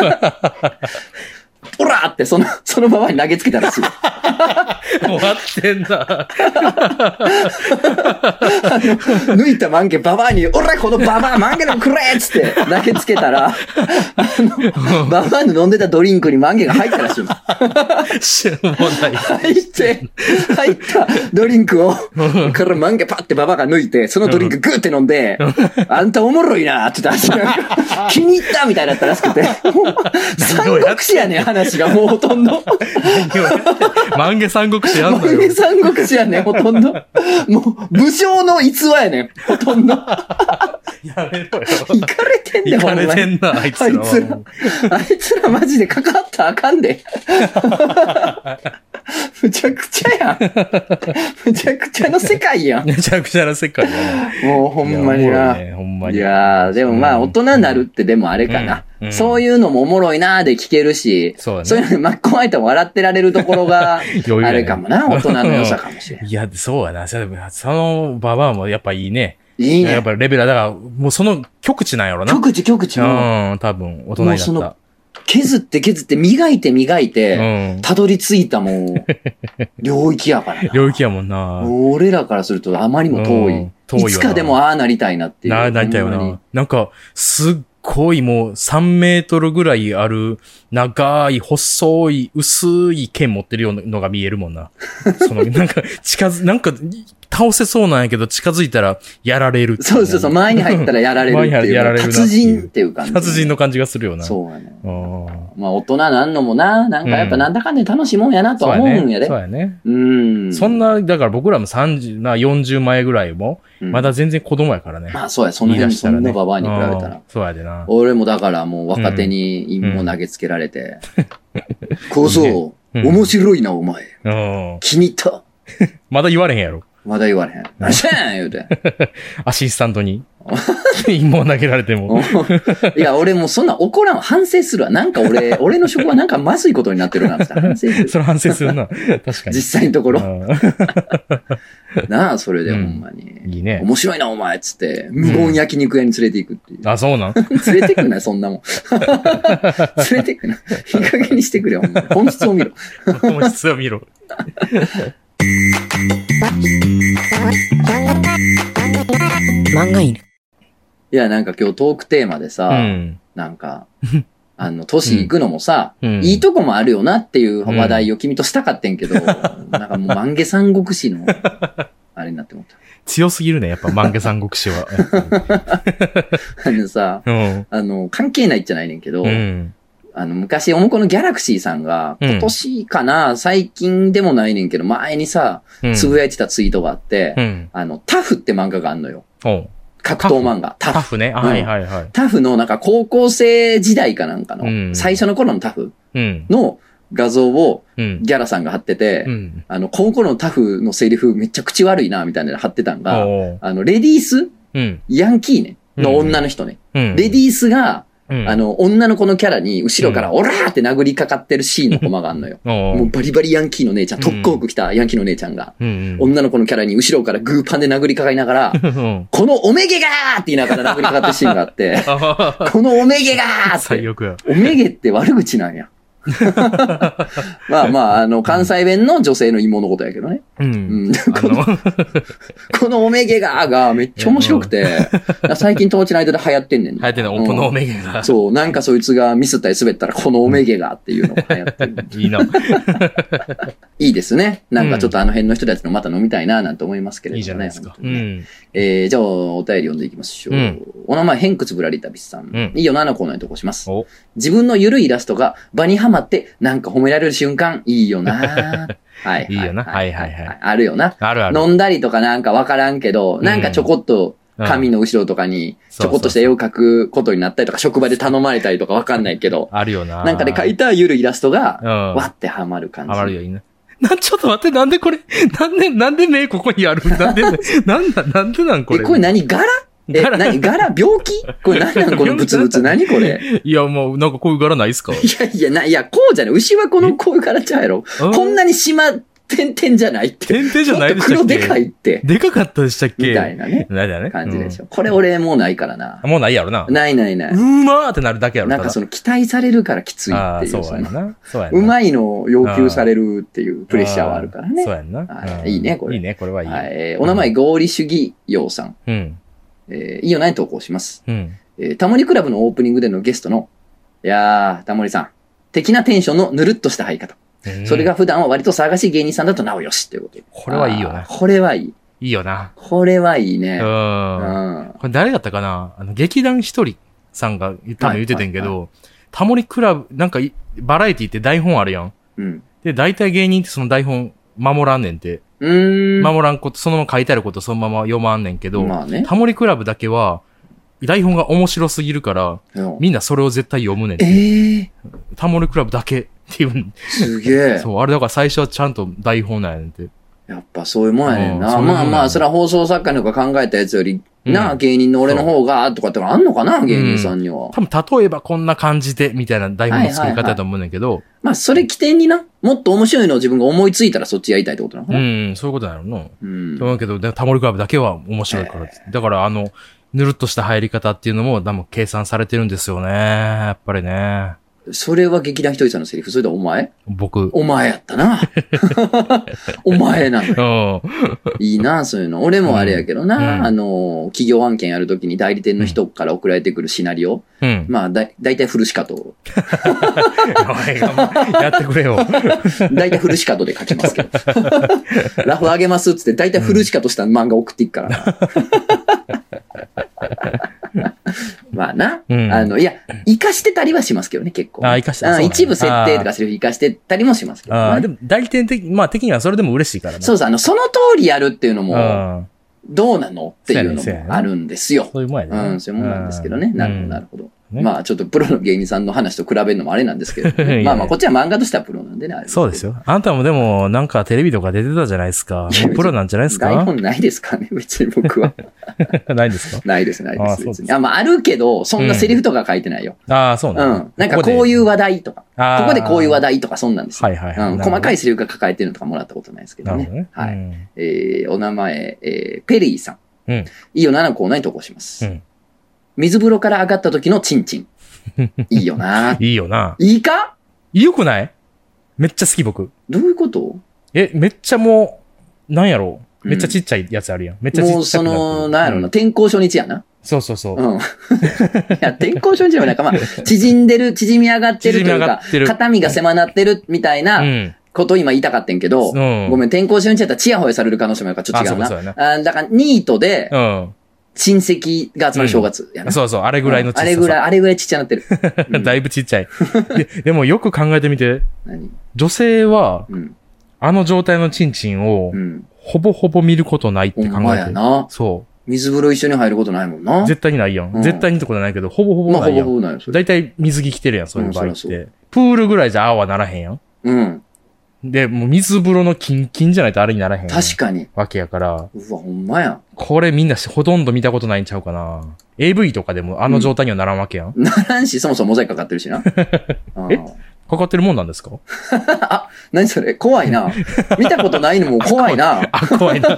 オラーってそのババアに投げつけたらしい。 終わってんな。 抜いた満月ババアに、オラこのババア満月でもくれっつって投げつけたら、ババアの飲んでたドリンクに満月が入ったらしい。入ったドリンクを、から満月パッてババアが抜いて、そのドリンクグーって飲んで、あんたおもろいなって言ったらしい。気に入ったみたいだったらしくて、三国志やねん、話がもうほとんど。 万華三国志やんのよ。 万華三国志やねん、ほとんど。もう、武将の逸話やねん、ほとんど。 やめろよ。 いかれてんねん、 いかれてんな、あいつら。 あいつらマジで関わったらあかんで。むちゃくちゃやん。むちゃくちゃの世界やん。 むちゃくちゃの世界やん。もうほんまにな。いやー、でもまあ大人になるってでもあれかな。そういうのもおもろいなーで聞けるし、そういうのに巻き込まれても笑ってられるところが、あれかもな、大人の良さかもしれん。 いや、そうやな。そのババアもやっぱいいね。 いいね。 やっぱレベルだから、もうその極致なんやろな。 極致の。多分、大人になった。 削って磨いて、たどり着いたもう、領域やからな。 領域やもんな。 俺らからするとあまりにも遠い。いつかでもああなりたいなっていう。 なりたいよな。なんか、すっごいもう3メートルぐらいある、長い、細い、薄い剣持ってるようなのが見えるもんな。なんか、なんか、倒せそうなんやけど、近づいたらやられる。 そう、前に入ったらやられるっていう。前にやられる。達人っていう感じ。 達人の感じがするよな。 そうやね。まあ、大人なんのもな、なんかやっぱなんだかんだ楽しいもんやなと思うんやで。 そうやね。そんな、だから僕らも40前ぐらいも、まだ全然子供やからね。 まあそうや、その辺そんなババアに比べたら。 そうやでな。 俺もだからもう若手に陰も投げつけられて、小僧、面白いなお前。気に入った。 まだ言われへんやろ。 まだ言われへん。何しゃん言うて。 アシスタントに。芋投げられても。 いや、俺もうそんな怒らん。反省するわ。なんか俺の職はなんかまずいことになってるな。反省する。 それ反省するな。確かに。 実際のところ。なあ、それでほんまに。 いいね。 面白いな、お前っつって、無言焼肉屋に連れて行くっていう。 あ、そうなん連れてくな、そんなもん。連れてくな。いい加減にしてくれよ、ほんまに。本質を見ろ。 本質を見ろ。 漫画犬。いや、なんか今日トークテーマでさ、なんか、年行くのもさ、いいとこもあるよなっていう話題を君としたかってんけど、なんかもう万華三国志の、あれになって思った。 強すぎるね、やっぱ万華三国志は。 さ、関係ないじゃないねんけど、昔、おもこのギャラクシーさんが、今年かな、最近でもないねんけど、前にさ、つぶやいてたツイートがあって、タフって漫画があんのよ。格闘漫画。 タフね。はいはいはい。 タフのなんか高校生時代かなんかの、最初の頃のタフの画像をギャラさんが貼ってて、この頃のタフのセリフめっちゃ口悪いな、みたいなの貼ってたんが、レディース、ヤンキーね、の女の人ね。レディースが、女の子のキャラに後ろからオラーって殴りかかってるシーンのコマがあんのよ。もうバリバリヤンキーの姉ちゃん、特攻服着たヤンキーの姉ちゃんが、女の子のキャラに後ろからグーパンで殴りかかりながら、このおめげがーって言いながら殴りかかってるシーンがあって、このおめげがーって。 最悪や。 おめげって悪口なんや。まあまあ、関西弁の女性の妹のことやけどね。このおめげがめっちゃ面白くて、最近友達の間で流行ってんねん。 流行ってんの、このおめげが。 そう、なんかそいつがミスったり滑ったら、このおめげがっていうのが流行ってる。 いいな。 いいですね。なんかちょっとあの辺の人たちのまた飲みたいななんて思いますけれどもね。 いいじゃないですか。 じゃあお便り読んでいきましょう。お名前、偏屈ぶらり旅さん。いいよなのコーナーに投稿します。自分のゆるいイラストが場にはまってなんか褒められる瞬間、いいよな。はい。 いいよな。はいはいはい。 あるよな。 あるある。 飲んだりとかなんかわからんけど、なんかちょこっと紙の後ろとかにちょこっとした絵を描くことになったりとか、職場で頼まれたりとかわかんないけど。 あるよな。 なんかで描いたゆるいイラストが、わってはまる感じ。 はまるよいいな。ちょっと待って、なんでこれ、なんで目ここにあるなんでなんこれ。 これ何柄柄病気これ何なんこのブツブツ何これいや、もうなんかこういう柄ないっすかいや、こうじゃない。牛はこういう柄ちゃうやろ。こんなに島、点々じゃないって。 点々じゃないでしたっけ黒でかいって。 でかかったでしたっけみたいなね。感じでしょ。これ俺もうないからな。 もうないやろな。 ない。うまーってなるだけやろ。 なんかその期待されるからきついっていう。 そうやな。 うまいのを要求されるっていうプレッシャーはあるからね。 そうやんな。 いいね、これ。 いいね、これはいい。 お名前、合理主義用さん。いいよなに投稿します。タモリクラブのオープニングでのゲストの、いやー、タモリさん、的なテンションのぬるっとした入り方。それが普段は割と騒がしい芸人さんだとなおよしっていうことで。 これはいいよな。 これはいい。 いいよな。 これはいいね。 これ誰だったかな劇団ひとりさんが多分言ってたんやけど、タモリクラブ、なんかバラエティって台本あるやん。で、大体芸人ってその台本守らんねんて。守らんこと、そのまま書いてあることそのまま読まんねんけど、タモリクラブだけは、台本が面白すぎるから、みんなそれを絶対読むねんて。タモリクラブだけっていう。 すげえ。 そう、あれだから最初はちゃんと台本なんやねんて。 やっぱそういうもんやねんな。まあ、それは放送作家の方が考えたやつより、芸人の俺の方が、とかってあんのかな芸人さんには。 多分、例えばこんな感じで、みたいな台本の作り方だと思うんだけど。 まあ、それ起点にな、もっと面白いのを自分が思いついたらそっちやりたいってことなのかな。 そういうことなのな。そうだけど、タモリクラブだけは面白いから。だからぬるっとした入り方っていうのも、多分計算されてるんですよね。やっぱりね。 それは劇団ひとりさんのセリフ。それでお前お前やったな。お前なの。いいな、そういうの。俺もあれやけどな、企業案件やるときに代理店の人から送られてくるシナリオ。まあ、だいたいフルシカト。 やってくれよ。 だいたいフルシカトで書きますけど。ラフあげますっつって、だいたいフルシカトした漫画送っていくからな。まあな。いや、活かしてたりはしますけどね、結構。 活かしてた。 一部設定とかセリフ活かしてたりもしますけどね。 でも、代理店的にはそれでも嬉しいからね。 そう、その通りやるっていうのも、どうなのっていうのもあるんですよ。 そういうもんやね。 そういうもんなんですけどね。なるほど。まあちょっとプロの芸人さんの話と比べるのもあれなんですけど、まあこっちは漫画としてはプロなんでね。 そうですよ。あんたもでもなんかテレビとか出てたじゃないですか。プロなんじゃないですか。 台本ないですかね、別に僕は。 ないですか。 ないです。別に。まああるけど、そんなセリフとか書いてないよ。 そうなん。 なんかこういう話題とか、ここでこういう話題とかそんなんですよ。細かいセリフが抱えてるのとかもらったことないですけどね。はい。お名前、ペリーさん。いいよなのコーナーに投稿します。水風呂から上がった時のチンチン。いいよな。 いいよな。 いいか？ よくない？めっちゃ好き僕。 どういうこと？ めっちゃもう、なんやろう。めっちゃちっちゃいやつあるやん。めっちゃちっちゃい。 もうその、なんやろな、転校初日やな。 そう。 いや、転校初日はなんかまあ、縮み上がってるというか、肩身が狭なってるみたいな、ことを今言いたかったんけど、ごめん、転校初日やったらチヤホヤされる可能性もあるからちょっと違うな。だから、ニートで、親戚が集まる正月やな。 そう、あれぐらいのちっちゃ。あれぐらいちっちゃなってる。 だいぶちっちゃい。でもよく考えてみて。女性は、あの状態のチンチンを、ほぼほぼ見ることないって考えて。そう。 水風呂一緒に入ることないもんな。 絶対にないやん。絶対にってことないけど、ほぼほぼないやん。だいたい水着着てるやん、そういう場合って。プールぐらいじゃああはならへんやん。 うん。 で、もう水風呂のキンキンじゃないとあれにならへん。 確かに。 わけやから。 うわ、ほんまや。 これみんなほとんど見たことないんちゃうかな。AV とかでもあの状態にはならんわけやん。 ならんし、そもそもモザイクかかってるしな。 かかってるもんなんですか？ あ、何それ怖いな。見たことないのも怖いな。 怖いな。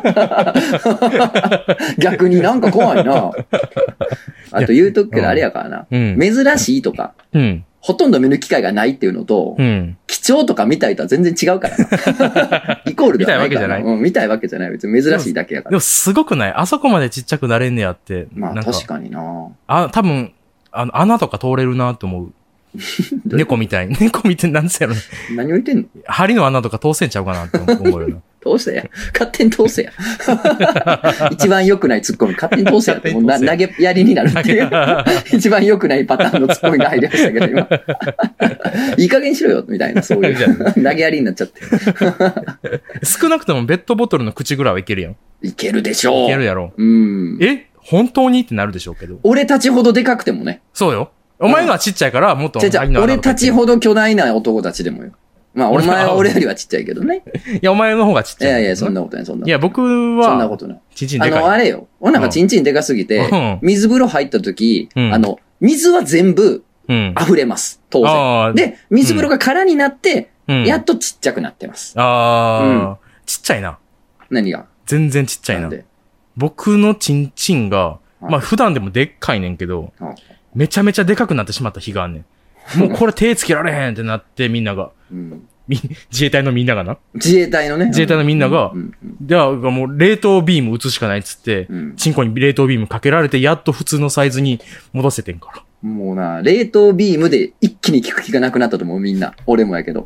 逆になんか怖いな。あと言うとくけどあれやからな。珍しいとか。ほとんど見る機会がないっていうのと、貴重とか見たいとは全然違うからな。イコールではないからな。見たいわけじゃない。別に珍しいだけやから。 でもすごくない？あそこまでちっちゃくなれんねやって。 まあ確かにな。 多分、穴とか通れるなって思う。猫みたい。猫みたいなんですやろ。 何を言ってんの？ 針の穴とか通せんちゃうかなって思うよな。 通せや。勝手に通せや。一番良くないツッコミ、勝手に通せやって。もう投げやりになるっていう。一番良くないパターンのツッコミが入りましたけど、今。いい加減しろよ、みたいな、そういう。投げやりになっちゃって。 少なくともペットボトルの口ぐらいはいけるやん。 いけるでしょう。 いけるやろ。本当にってなるでしょうけど。 俺たちほどでかくてもね。 そうよ。お前のはちっちゃいから、もっと。 俺たちほど巨大な男たちでもよ。まあ、お前は俺よりはちっちゃいけどね。 いや、お前の方がちっちゃい。 いや、そんなことない、そんなことない。 いや、僕は、 そんなことない。 ちんちんでかい。 あれよ。俺なんかちんちんでかすぎて、水風呂入った時、水は全部、溢れます。当然。で、水風呂が空になって、やっとちっちゃくなってます。ちっちゃいな。 何が？ 全然ちっちゃいな。僕のちんちんが、まあ普段でもでっかいねんけど、めちゃめちゃでかくなってしまった日があんねん。もうこれ手つけられへんってなってみんなが。自衛隊のみんながな。 自衛隊のね。 自衛隊のみんなが、ではもう冷凍ビーム打つしかないっつって、チンコに冷凍ビームかけられて、やっと普通のサイズに戻せてんから。 もうな、冷凍ビームで一気に効く気がなくなったと思う、みんな。俺もやけど。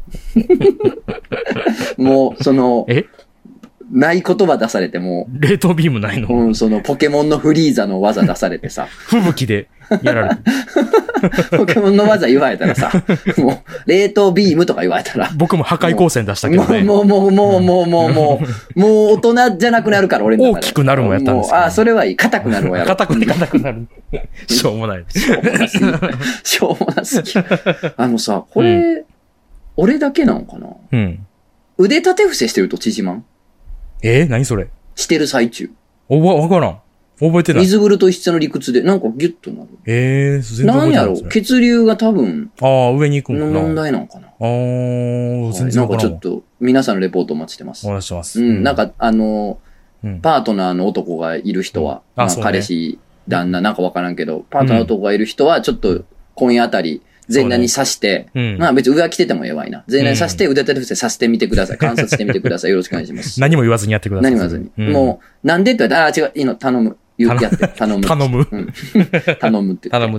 もう、ない言葉出されても。 冷凍ビームないの？ そのポケモンのフリーザの技出されてさ。 吹雪でやられて。 ポケモンの技言われたらさ、もう、冷凍ビームとか言われたら。 僕も破壊光線出したけどね。 もう大人じゃなくなるから、俺の中で。 大きくなるもんやったんですか？ それはいい。硬くなるもんやろ。 硬くなる。しょうもない。 しょうもなすぎ。さ、これ、俺だけなのかな？腕立て伏せしてると縮まん？ 何それ？ してる最中。 わからん。覚えてない。 水風呂と一緒の理屈で、なんかギュッとなる。 全然なんやろ？血流が多分。 上に行くんかな。 問題なのかな。 全然なんかちょっと、皆さんのレポートお待ちしてます。 お待ちしてます。 なんか、パートナーの男がいる人は、彼氏、旦那、なんかわからんけど、パートナーの男がいる人は、ちょっと、今夜あたり、全裸に刺して、まあ別に上着ててもええわいな。全裸に刺して、腕立て伏せさせてみてください。観察してみてください。よろしくお願いします。 何も言わずにやってください。 何も言わずに。もう、なんでって言われたら、違う、いいの、頼む。やって、頼む。 頼む。 頼むって。 頼む。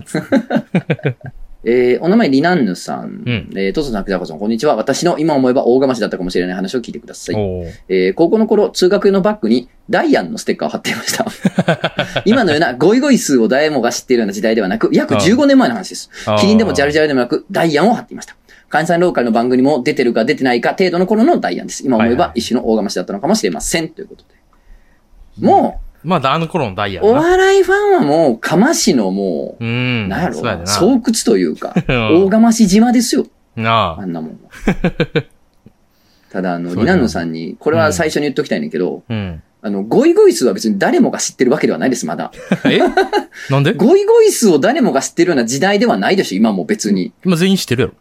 お名前、リナンヌさん。トソさん、ピザコさん、こんにちは。私の今思えば大がましだったかもしれない話を聞いてください。高校の頃、通学用のバッグにダイアンのステッカーを貼っていました。今のようなゴイゴイ数を誰もが知っているような時代ではなく、約15年前の話です。キリンでもジャルジャルでもなく、ダイアンを貼っていました。関西ローカルの番組にも出てるか出てないか程度の頃のダイアンです。今思えば一種の大がましだったのかもしれません。ということで。もう、 まあ、あの頃のダイヤお笑いファンはもう、かましのもう、なんやろう、巣窟というか、大がまし島ですよ。あんなもんは。ただ、リナンヌさんに、これは最初に言っときたいねんけど、ゴイゴイスーは別に誰もが知ってるわけではないです、まだ。 なんで？ ゴイゴイスーを誰もが知ってるような時代ではないでしょ、今も別に。 今全員知ってるやろ。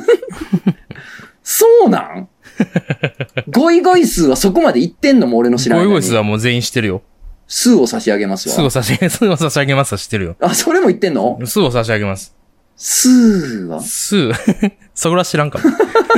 そうなんゴイゴイスーはそこまで言ってんのも俺の知らない。 ゴイゴイスーはもう全員知ってるよ。 数を差し上げますわ。 数を差し上げますは知ってるよ。 それも言ってんの？ 数を差し上げます。 数はそこら知らんかも。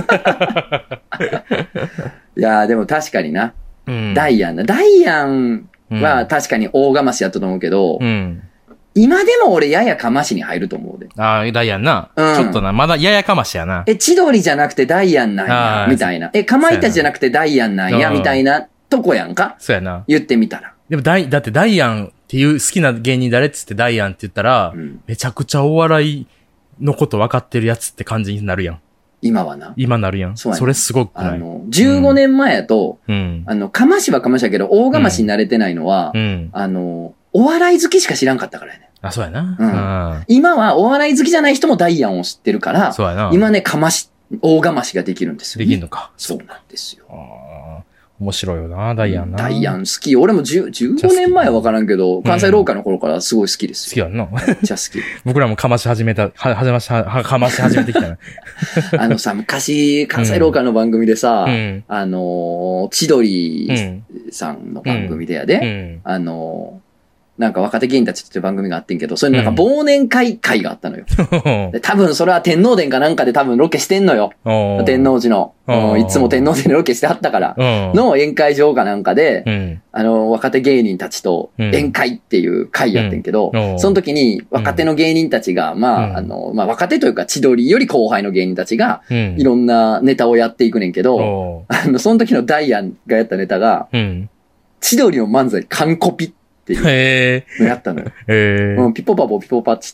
いやでも確かにな。ダイアンは確かに大がましやったと思うけど、今でも俺ややかましに入ると思うで。 ダイアンな。ちょっとな、まだややかましやな。 千鳥じゃなくてダイアンなんや、みたいな。かまいたちじゃなくてダイアンなんや、みたいなとこやんか？ そうやな。 言ってみたら。 でもだってダイアンっていう好きな芸人誰っつってダイアンって言ったら、めちゃくちゃお笑いのこと分かってるやつって感じになるやん。今はな。今なるやん。それすごくない ？15年前やと、かましはかましやけど、大がましになれてないのは、お笑い好きしか知らんかったからやね。 そうやな。 今はお笑い好きじゃない人もダイアンを知ってるから、今ね、かまし大釜しができるんですよ、 ね。できるのか。 そうなんですよ。 面白いよな、ダイアンな。 ダイアン好き。俺も15年前は分からんけど、関西ローカルの頃からすごい好きですよ。好きやんな。 めっちゃ好き。 僕らもかまし始めてきたな。 昔、関西ローカルの番組でさ、千鳥さんの番組でやで、なんか若手芸人たちっていう番組があってんけど、それなんか忘年会会があったのよ。で多分それは天王殿かなんかで多分ロケしてんのよ。天王寺の。いつも天王殿でロケしてはったから。の宴会場かなんかで、若手芸人たちと宴会っていう会やってんけど、その時に若手の芸人たちが、若手というか千鳥より後輩の芸人たちが、いろんなネタをやっていくねんけど、その時のダイアンがやったネタが、千鳥の漫才完コピっていうのやったのよ。ピポパポピポパってして、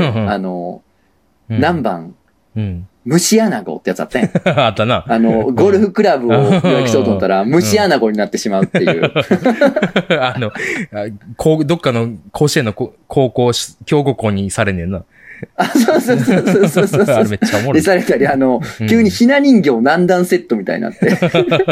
何番、虫穴子ってやつあったんや。 あったな。 ゴルフクラブを予約しようと思ったら、虫穴子になってしまうっていう。 どっかの甲子園の高校、強豪校にされねえな。 そう。 あれめっちゃおもろい。 で、されたり、急にひな人形何段セットみたいになって。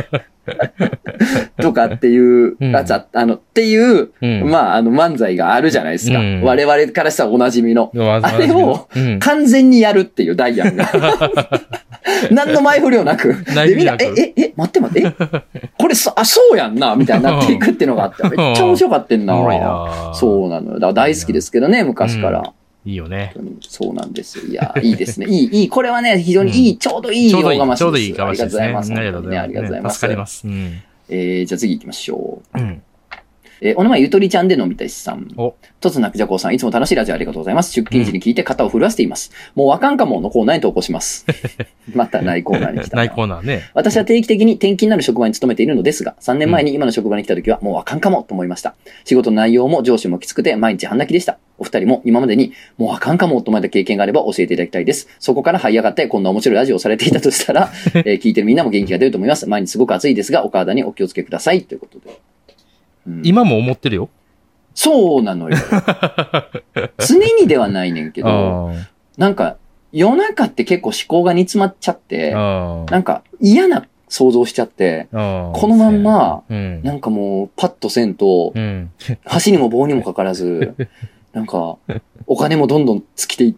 とかっていう、っていう、漫才があるじゃないですか。我々からしたらおなじみの。あれを完全にやるっていうダイアンが。何の前振りもなく。で、みんな、待って、これそうやんな、みたいになっていくっていうのがあって、めっちゃ面白かったんな。そうなのよ。だから大好きですけどね、昔から。 いいよね。 そうなんですよ。いや、いいですね。いい。これはね、非常にいい、ちょうどいい大釜しです。 ちょうどいいかもしれないですね。 ありがとうございます。ありがとうございます。 助かります。 じゃあ次行きましょう。お名前ゆとりちゃんでのみたしさん。とつなくじゃこうさん、いつも楽しいラジオありがとうございます。出勤時に聞いて肩を震わせています。もうわかんかものコーナーに投稿します。またないコーナーに来た。 ないコーナーね。 私は定期的に転勤になる職場に勤めているのですが、3年前に今の職場に来た時はもうわかんかもと思いました。仕事の内容も上司もきつくて毎日半泣きでした。お二人も今までにもうわかんかもと思った経験があれば教えていただきたいです。そこから這い上がってこんな面白いラジオをされていたとしたら、聞いてるみんなも元気が出ると思います。毎日すごく暑いですが、お体にお気をつけください。ということで。 今も思ってるよ。 そうなのよ。常にではないねんけど、なんか夜中って結構思考が煮詰まっちゃって、なんか嫌な想像しちゃって、このまんま、なんかもうパッとせんと、箸にも棒にもかからず、なんかお金もどんどん尽きていって、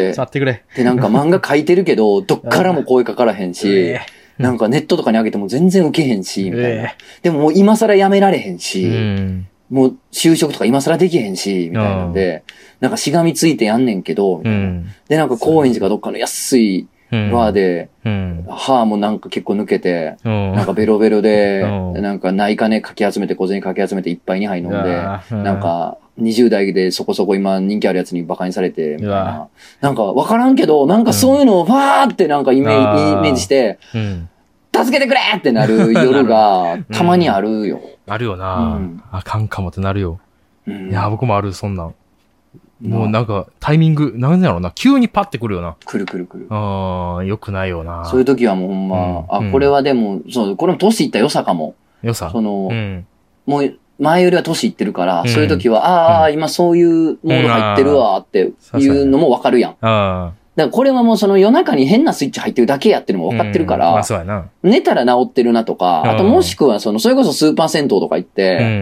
でなんか漫画書いてるけど、どっからも声かからへんし、なんかネットとかに上げても全然受けへんし、みたいな。でももう今更やめられへんし、もう就職とか今更できへんし、みたいなんで、なんかしがみついてやんねんけど、みたいな。で、なんか高円寺かどっかの安いバーで、歯もなんか結構抜けて、なんかベロベロで、なんかない金かき集めて、小銭かき集めていっぱい2杯飲んで、なんか20代でそこそこ今人気あるやつにバカにされて、みたいな。なんかわからんけど、なんかそういうのをファーってなんかイメージして、助けてくれってなる夜がたまにあるよ。 あるよな、あかんかもってなるよ。いや、僕もある、そんなん。もうなんか、タイミング、なんだろうな、急にパッてくるよな。 くる。 よくないよな。 そういう時はもうほんま、これはでも、これも年いった良さかも。もう、前よりは年いってるから、そういう時は、今そういうモード入ってるわっていうのもわかるやん。だからこれはもうその夜中に変なスイッチ入ってるだけやってるのも分かってるから、寝たら治ってるなとか、あともしくはそれこそスーパー銭湯とか行って、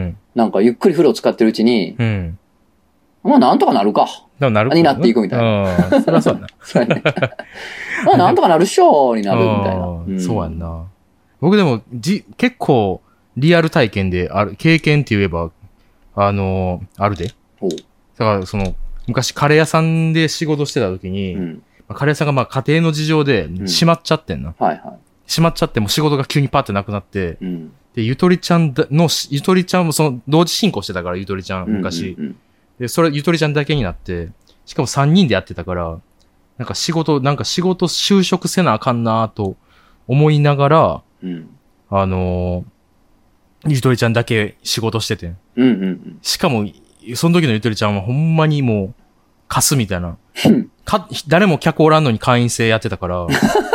なんかゆっくり風呂使ってるうちに、まあなんとかなるか。になっていくみたいな。 そりゃそうやな。 まあなんとかなるっしょになるみたいな。 そうやんな。僕でも結構リアル体験で経験って言えば、あるで。だから昔カレー屋さんで仕事してた時に、カレー屋さんがまあ家庭の事情で閉まっちゃってんな。閉まっちゃっても仕事が急にパッてなくなって、で、ゆとりちゃんも同時進行してたから、ゆとりちゃん昔。で、ゆとりちゃんだけになって、しかも3人でやってたから、なんか仕事就職せなあかんなと思いながら、ゆとりちゃんだけ仕事してて。しかも、その時のゆとりちゃんはほんまにもう、カスみたいな。誰も客おらんのに会員制やってたから。 どう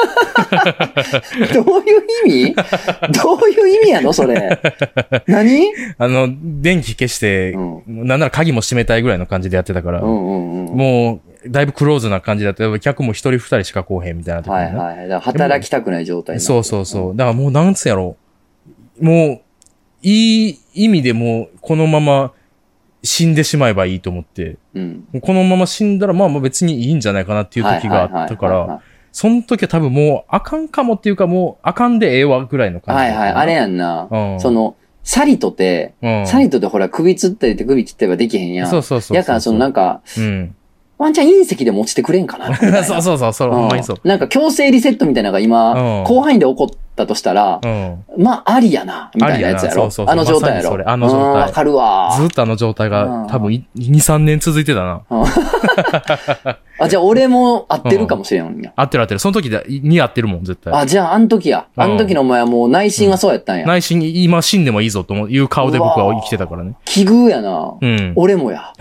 いう意味やのそれ。何？ 電気消して、なんなら鍵も閉めたいぐらいの感じでやってたから。もだいぶクローズな感じだと、客も一人二人しか来おへんみたいな時に、 ね。はいはい。だから働きたくない状態になそうそうそう。だからもうなんつやろう。もう、いい意味でもう、このまま死んでしまえばいいと思って、うん、このまま死んだら、まあまあ別にいいんじゃないかなっていう時があったから、その時は多分もうあかんかもっていうかもうあかんでええわぐらいの感じ。 はいはい。あれやんな。うん、サリトて、ほら首つったりって首切ったりはできへんやん。 そうそうそう。 やからなんか、うん、ワンチャン隕石でも落ちてくれんかなそうそうそう、ほんまにそう。 なんか強制リセットみたいなのが今、広範囲で起こったとしたら、まあ、ありやな、みたいなやつやろ。あの状態やろ。 あの状態。 わかるわ。 ずっとあの状態が多分2、3年続いてたな。 あ、じゃあ俺も合ってるかもしれんや。 合ってる。その時に合ってるもん、絶対。 あ、じゃああの時や。あの時のお前はもう内心はそうやったんや。 内心、今死んでもいいぞという顔で僕は生きてたからね。 奇遇やな。うん。俺もや。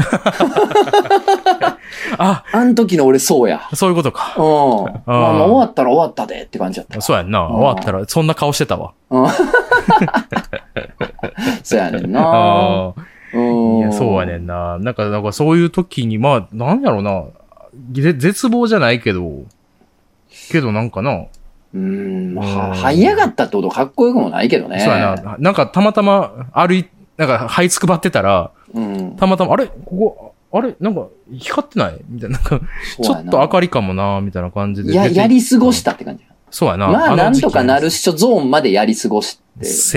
あの時の俺そうや。 そういうことか。 うん。まあ終わったら終わったでって感じだった。 そうやんな。終わったら、そんな顔してたわ。 そうやねんな。 いや、そうやねんな。なんかそういう時に、まあ、なんやろうな。絶望じゃないけどなんかな。 這い上がったってことかっこよくもないけどね。 そうやな。なんかたまたまなんか這いつくばってたら、たまたま、あれここ、あれなんか光ってないみたいな。なんか、ちょっと明かりかもなみたいな感じで。 やり過ごしたって感じ。 そうやな。 まあ、なんとかなるっしょゾーンまでやり過ごして。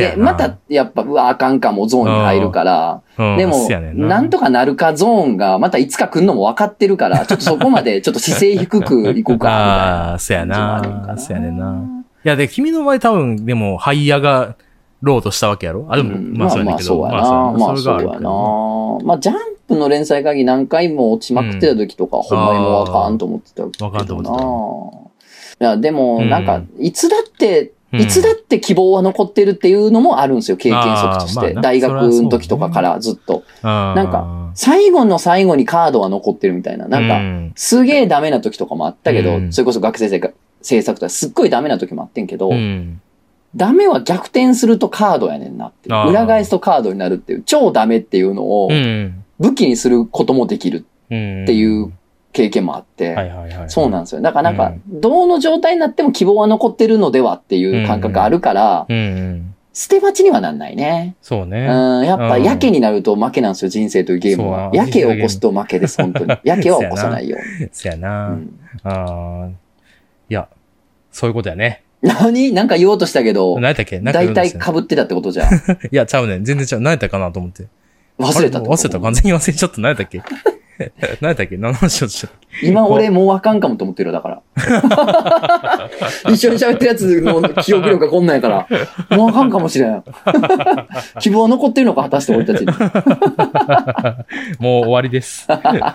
で、また、やっぱ、あかんかもゾーンに入るから。でも、なんとかなるかゾーンが、またいつか来んのも分かってるから、ちょっとそこまで、ちょっと姿勢低く行こうか、みたいな。 ああ、そうやな。そうやねんな。いや、で、君の場合多分、でも、這い上がろうとしたわけやろ？あ、でも、まあそうやねんけど。 まあそうやな。まあ、ジャンプの連載会議何回も落ちまくってた時とか、ほんまにもうあかんと思ってたけどな。 わかんと思ってた。 いや、でも、なんか、いつだって希望は残ってるっていうのもあるんですよ、経験則として。大学の時とかからずっと。なんか、最後の最後にカードは残ってるみたいな。なんか、すげえダメな時とかもあったけど、それこそ学生制作とかすっごいダメな時もあってんけど、ダメは逆転するとカードやねんなっていう。裏返すとカードになるっていう、超ダメっていうのを武器にすることもできるっていう経験もあって、そうなんですよ。だからなんか、どの状態になっても希望は残ってるのではっていう感覚あるから、捨て鉢にはなんないね。 そうね。 やっぱ、やけになると負けなんですよ、人生というゲームは。やけを起こすと負けです、本当に。やけは起こさないように。 そうやな。いや、そういうことやね。 なんか言おうとしたけど、 何やったっけ？ 大体被ってたってことじゃん。 いや、ちゃうねん。全然ちゃう。何やったかなと思って。 忘れた。 完全に忘れちゃった。何やったっけ？何やったっけ？何の話をしたっけ？ 今俺もうあかんかもと思ってるよ、だから。一緒に喋ってるやつの記憶力がこんなんやから、もうあかんかもしれん。希望残ってるのか、果たして俺たちに。 もう終わりです。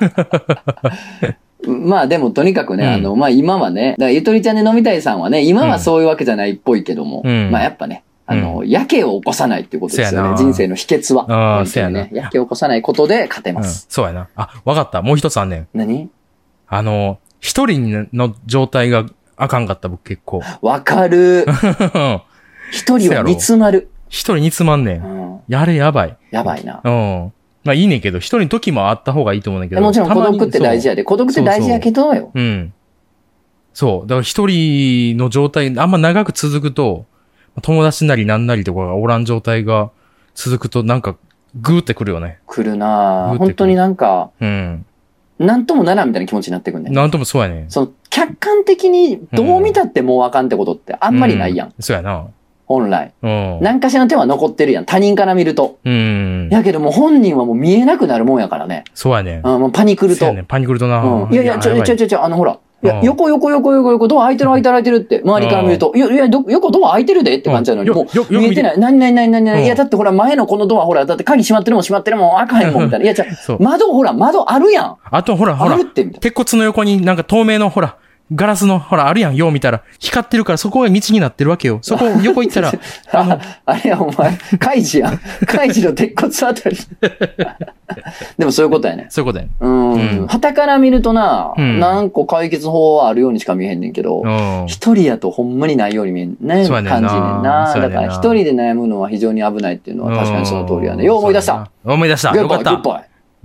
まあでもとにかくね、まあ今はね、だからゆとりちゃんで飲みたいさんはね、今はそういうわけじゃないっぽいけども、まあやっぱね、やけを起こさないっていうことですよね。人生の秘訣は。 そうやな。 やけを起こさないことで勝てます。 そうやな。あ、わかった。もう一つあんねん。 何？ 一人の状態があかんかった僕結構。 わかる。一人は煮詰まる。 一人煮詰まんねん。やれやばい。 やばいな。 まあいいねんけど、一人の時もあった方がいいと思うんだけど。 もちろん孤独って大事やで。孤独って大事やけどよ。 そう。だから一人の状態、あんま長く続くと、友達なりなんなりとかがおらん状態が続くとなんかグーってくるよね。 くるなぁ。本当になんか、なんともならんみたいな気持ちになってくるね。 なんともそうやね。 客観的にどう見たってもうあかんってことってあんまりないやん。 そうやな。 本来。何かしらの手は残ってるやん。他人から見ると。やけどもう本人はもう見えなくなるもんやからね。 そうやね。 もうパニクると。 パニクるとな。 いやいや、ほら。いや、横、ドア開いてるって、周りから見ると、いや、横ドア開いてるでって感じなのに、もう、見えてない。何、いや、だってほら、前のこのドア、ほら、だって鍵閉まってるもん、開かへんもん、みたいな。いや、窓あるやん。 あと、ほら、鉄骨の横になんか透明の、ほら、ガラスの、ほら、あるやん、よう見たら。光ってるから、そこが道になってるわけよ。そこ、横行ったら。 あれや、お前、カイジやん。カイジの鉄骨あたり。でもそういうことやね。 そういうことやね。 旗から見るとな、何個解決法はあるようにしか見えへんねんけど、一人やとほんまにないように見えんね。感じねんな。だから一人で悩むのは非常に危ないっていうのは確かにその通りやね。よう思い出した。 思い出した。よかった。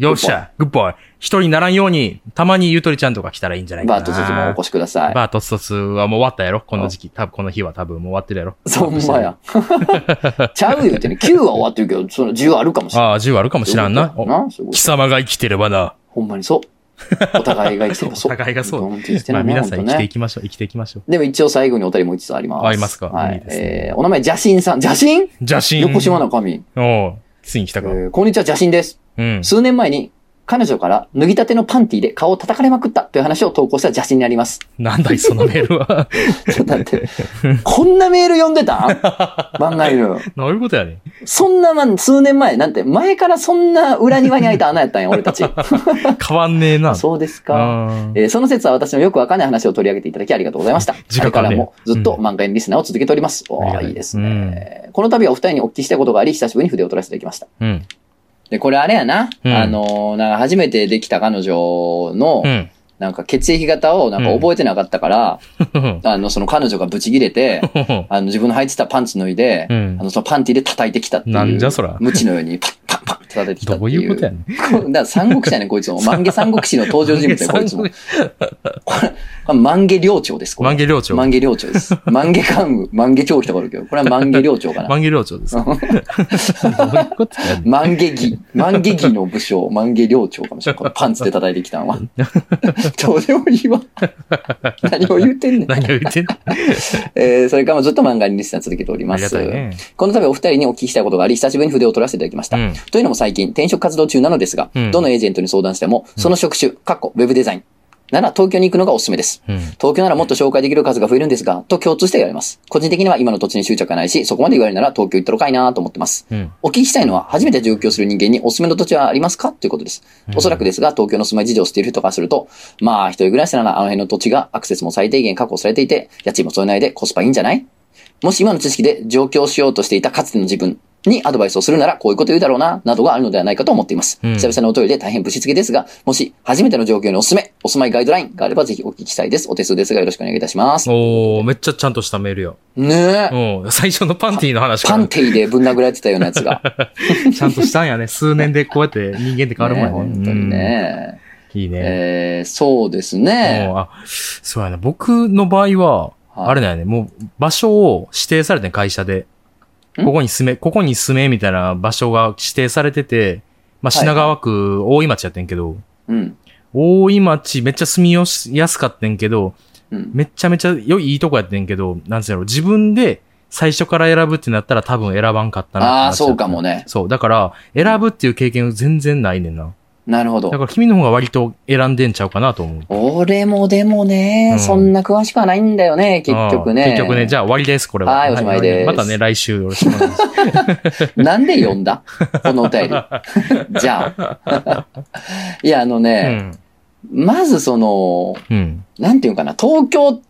よっしゃ、グッボーイ。一人にならんように、たまにゆとりちゃんとか来たらいいんじゃないかな。 バートツツもお越しください。 バートツツはもう終わったやろこの時期。この日は多分もう終わってるやろ。 そんまや。ちゃうよってね。9は終わってるけど、その10あるかもしれん。 ああ、10あるかもしらんな。貴様が生きてればな。 ほんまにそう。お互いが生きてればそう。 お互いがそう。まあ皆さん生きていきましょう。生きていきましょう。 でも一応最後にお便りもう一つあります。 ありますか。 はい。お名前、邪神さん。邪神横島の神。 おついに来たか。 こんにちは、邪神です。数年前に、彼女から脱ぎたてのパンティで顔を叩かれまくったという話を投稿した邪神になります。 なんだい、そのメールは。 ちょっと待って。こんなメール読んでたん漫画犬。 どういうことやねん。 そんな数年前、なんて、前からそんな裏庭に開いた穴やったんや、俺たち。 変わんねえな。 そうですか。その説は私のよくわかんない話を取り上げていただきありがとうございました。それからもずっと漫画犬リスナーを続けております。いいですね。この度はお二人にお聞きしたことがあり、久しぶりに筆を取らせていただきました。で、これあれやな。なんか初めてできた彼女の、なんか血液型をなんか覚えてなかったから、その彼女がブチ切れて、自分の履いてたパンツ脱いで、そのパンティで叩いてきたっていう。 なんじゃそら。 無知のようにパッパッパッって叩いてきたっていう。 どういうことやねん。だから三国志やねん、こいつも。万華三国志の登場人物や、こいつも。これ万華領長です、これ。 万華領長。 万華領長です。万華関羽、万華長来たことあるけど、これは万華領長かな。 万華領長です。どういうことやねん。 万華義。万華義の武将、万華領長かもしれない。このパンツで叩いてきたのは。どうでもいいわ。何を言ってんねん。 何を言ってんねん。それからもずっと漫画にリスナー続けております。この度お二人にお聞きしたいことがあり、久しぶりに筆を取らせていただきました。というのも最近、転職活動中なのですが、どのエージェントに相談しても、その職種、ウェブデザイン、なら東京に行くのがおすすめです。東京ならもっと紹介できる数が増えるんですが、と共通して言われます。個人的には今の土地に執着がないし、そこまで言われるなら東京行ったろかいなと思ってます。お聞きしたいのは、初めて上京する人間におすすめの土地はありますかということです。おそらくですが、東京の住まい事情をしている人からすると、まあ一人暮らしならあの辺の土地がアクセスも最低限確保されていて、家賃もそれなりでコスパいいんじゃない？もし今の知識で上京しようとしていたかつての自分にアドバイスをするならこういうこと言うだろうな、などがあるのではないかと思っています。久々のお便りで大変ぶしつけですが、もし初めての上京にお住まいガイドラインがあればぜひお聞きしたいです。お手数ですがよろしくお願いいたします。 めっちゃちゃんとしたメールよ。 ねえ。最初のパンティの話パンティでぶん殴られてたようなやつが。 ちゃんとしたんやね。数年でこうやって人間って変わるもんやね。 本当にね。 いいね。 そうですね。 そうやね。僕の場合は、あれだよね。もう場所を指定されて会社で。ここに住めみたいな場所が指定されてて、まあ、品川区大井町やってんけど、大井町めっちゃ住みやすかってんけど、めちゃめちゃいいとこやってんけど、なんつうやろ、自分で最初から選ぶってなったら多分選ばんかったなって。 そうかもね。 そう。だから、選ぶっていう経験全然ないねんな。 なるほど。 だから君の方が割と選んでんちゃうかなと思う。 俺もでもね、そんな詳しくはないんだよね、結局ね。 結局ね、じゃあ終わりです、これは。 はい、おしまいです。 またね、来週よろしくお願いします。 なんで読んだこのお便り。じゃあ。いや、まずなんていうかな、東京って、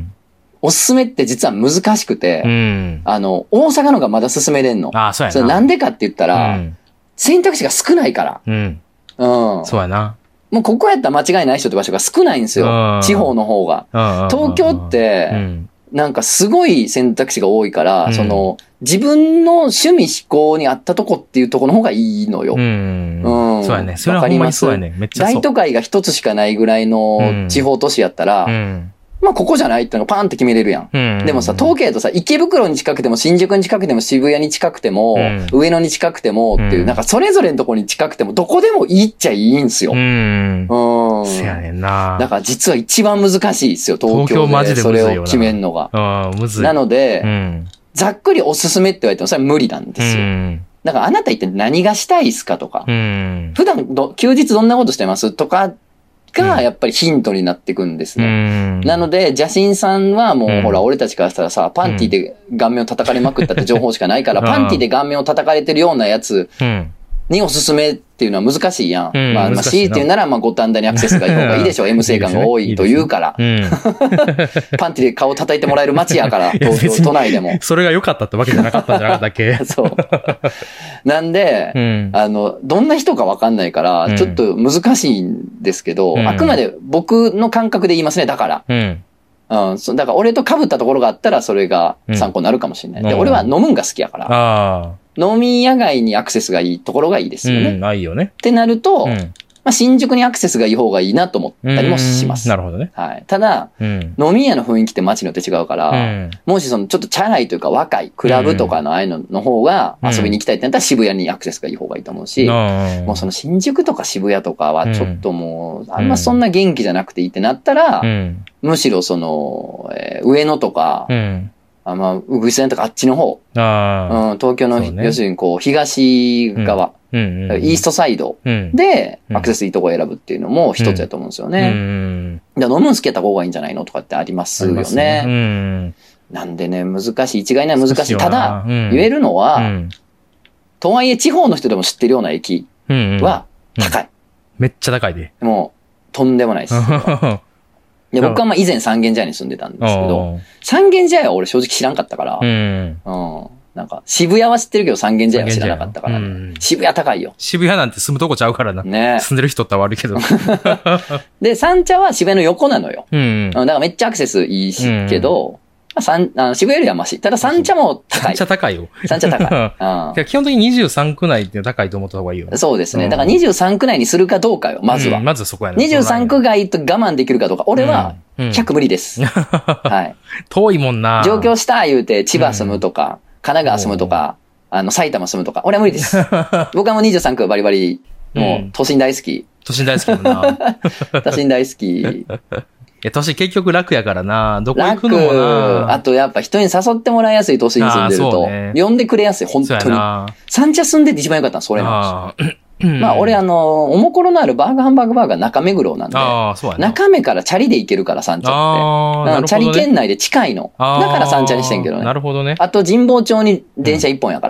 おすすめって実は難しくて、大阪のがまだ進めれんの。 そうやな。 それなんでかって言ったら、選択肢が少ないから。 そうやな。 もうここやったら間違いない人って場所が少ないんですよ。地方の方が。東京って、なんかすごい選択肢が多いから、自分の趣味嗜好に合ったとこっていうところの方がいいのよ。 そうやね。それはほんまにそうやね。めっちゃそう。 大都会が一つしかないぐらいの地方都市やったら、まあここじゃないってのがパーンって決めれるやん。でもさ、東京やとさ、池袋に近くても新宿に近くても渋谷に近くても、上野に近くてもっていう、なんかそれぞれのとこに近くてもどこでもいいっちゃいいんすよ。 せやねんな。 だから実は一番難しいですよ、東京でそれを決めんのが。なので、ざっくりおすすめって言われてもそれは無理なんですよ。だからあなた一体何がしたいっすかとか、普段休日どんなことしてますとか、が、やっぱりヒントになってくんですね。なので、邪神さんはもう、ほら、俺たちからしたらさ、パンティで顔面を叩かれまくったって情報しかないから、パンティで顔面を叩かれてるようなやつにおすすめっていうのは難しいやん。まあ、強いて言うなら、まあ、五反田にアクセスがいい方がいいでしょう。M 性感が多いと言うから。パンティで顔叩いてもらえる街やから、東京都内でも。 それが良かったってわけじゃなかったんじゃなかったっけそう。なんで、どんな人かわかんないから、ちょっと難しいんですけど、あくまで僕の感覚で言いますね、だから。 だから俺と被ったところがあったらそれが参考になるかもしれない。で、俺は飲むんが好きやから。飲み屋街にアクセスがいいところがいいですよね。 ないよね。 ってなると、新宿にアクセスがいい方がいいなと思ったりもします。 なるほどね。 はい。ただ、飲み屋の雰囲気って街によって違うから、もしちょっとチャラいというか若い、クラブとかのああいうのの方が遊びに行きたいってなったら渋谷にアクセスがいい方がいいと思うし、もうその新宿とか渋谷とかはちょっともう、あんまそんな元気じゃなくていいってなったら、むしろ上野とか、うぐいす園とかあっちの方、東京の、要するに東側、イーストサイドでアクセスいいとこを選ぶっていうのも一つやと思うんですよね。飲むん好きやった方がいいんじゃないのとかってありますよね。なんでね、難しい。一概には難しい。ただ、言えるのは、とはいえ地方の人でも知ってるような駅は高い。 めっちゃ高いで。 もう、とんでもないです。で僕は以前三軒茶屋に住んでたんですけど、三軒茶屋は俺正直知らんかったから、なんか渋谷は知ってるけど三軒茶屋は知らなかったから、渋谷高いよ。 渋谷なんて住むとこちゃうからな。ね。住んでる人って悪いけど。 で、三茶は渋谷の横なのよ。だからめっちゃアクセスいいし、けど、渋谷よりはマシ。ただ三茶も高い。 三茶高いよ。 三茶高い。基本的に23区内って高いと思った方がいいよ。 そうですね。だから23区内にするかどうかよ、まずは。 まずそこやね。 23区外と我慢できるかどうか。俺は100無理です。はい。 遠いもんな。 上京した言うて千葉住むとか、神奈川住むとか、埼玉住むとか。俺は無理です。僕はもう23区バリバリ、もう都心大好き。 都心大好きもんな。 都心大好き。 都心結局楽やからな。どこ行くのもな。 あとやっぱ人に誘ってもらいやすい都心に住んでると、呼んでくれやすい、本当に。三茶住んでて一番良かったのそれなんですよ。俺おもころのあるバーガーハンバーグバーガー中目黒なんで、中目からチャリで行けるから三茶って。チャリ圏内で近いの。だから三茶にしてんけどね。 なるほどね。 あと神保町に電車一本やから。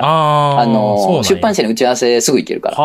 出版社に打ち合わせすぐ行けるから。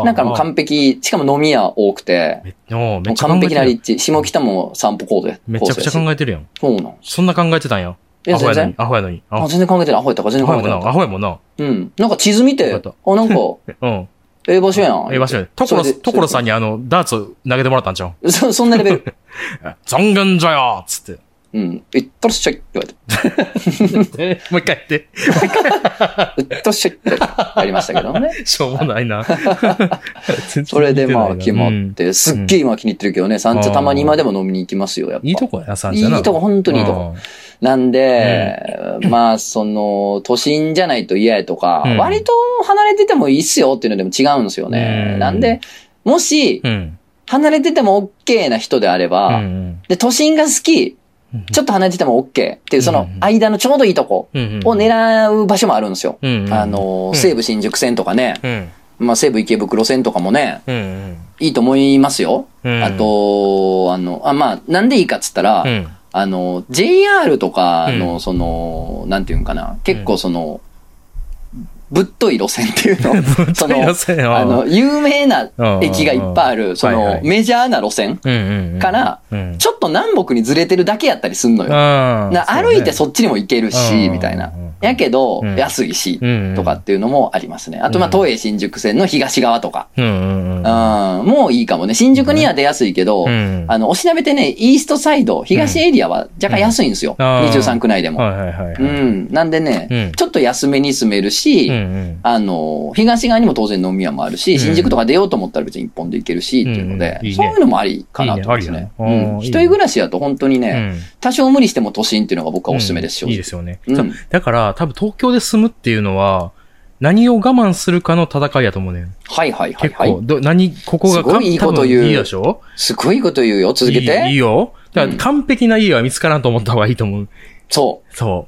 なんかもう完璧、しかも飲み屋多くて、完璧な立地。下北も散歩コードや。 めちゃくちゃ考えてるやん。 そうなん。 そんな考えてたんや。 アホやのに。 アホやのに。 全然考えてない。アホやったか全然考えてない。 アホやもんな。 うん。なんか地図見て、なんか、ええ場所やん。 ええ場所やん。所さんにダーツ投げてもらったんちゃう？ そんなレベル。 残願じゃよつって。 うん。いったらっしゃいって言われて。 もう一回言って。 いったらっしゃいってやりましたけどね。 しょうもないな。 それで決まって、すっげえ今気に入ってるけどね、三茶たまに今でも飲みに行きますよ、やっぱ。 いいとこやな、三茶な。 いいとこ、本当にいいとこ。なんで、都心じゃないと嫌やとか、割と離れててもいいっすよっていうのでも違うんですよね。なんで、もし、離れてても OK な人であれば、で、都心が好き、ちょっと離れてても OK っていう、その間のちょうどいいとこを狙う場所もあるんですよ。西武新宿線とかね、西武池袋線とかもね、いいと思いますよ。あと、なんでいいかっつったら、JR とかの、なんていうんかな、結構ぶっとい路線っていうの有名な駅がいっぱいある、メジャーな路線から、ちょっと南北にずれてるだけやったりすんのよ。歩いてそっちにも行けるし、みたいな。やけど、安いし、とかっていうのもありますね。あと、東映新宿線の東側とか。もういいかもね。新宿には出やすいけど、おしなべてね、イーストサイド、東エリアは若干安いんですよ。23区内でも。なんでね、ちょっと安めに住めるし、東側にも当然飲み屋もあるし、新宿とか出ようと思ったら別に一本で行けるし、っていうので、そういうのもありかなと思いますね。一人暮らしだと本当にね、多少無理しても都心っていうのが僕はおすすめですよ。 いいですよね。だから、多分東京で住むっていうのは、何を我慢するかの戦いやと思うねん。 はいはいはい。 結構、ここがすごいいいこと言う。 いいでしょ？ すごいこと言うよ。続けて。 いいよ。だから完璧な家は見つからんと思った方がいいと思う。 そう。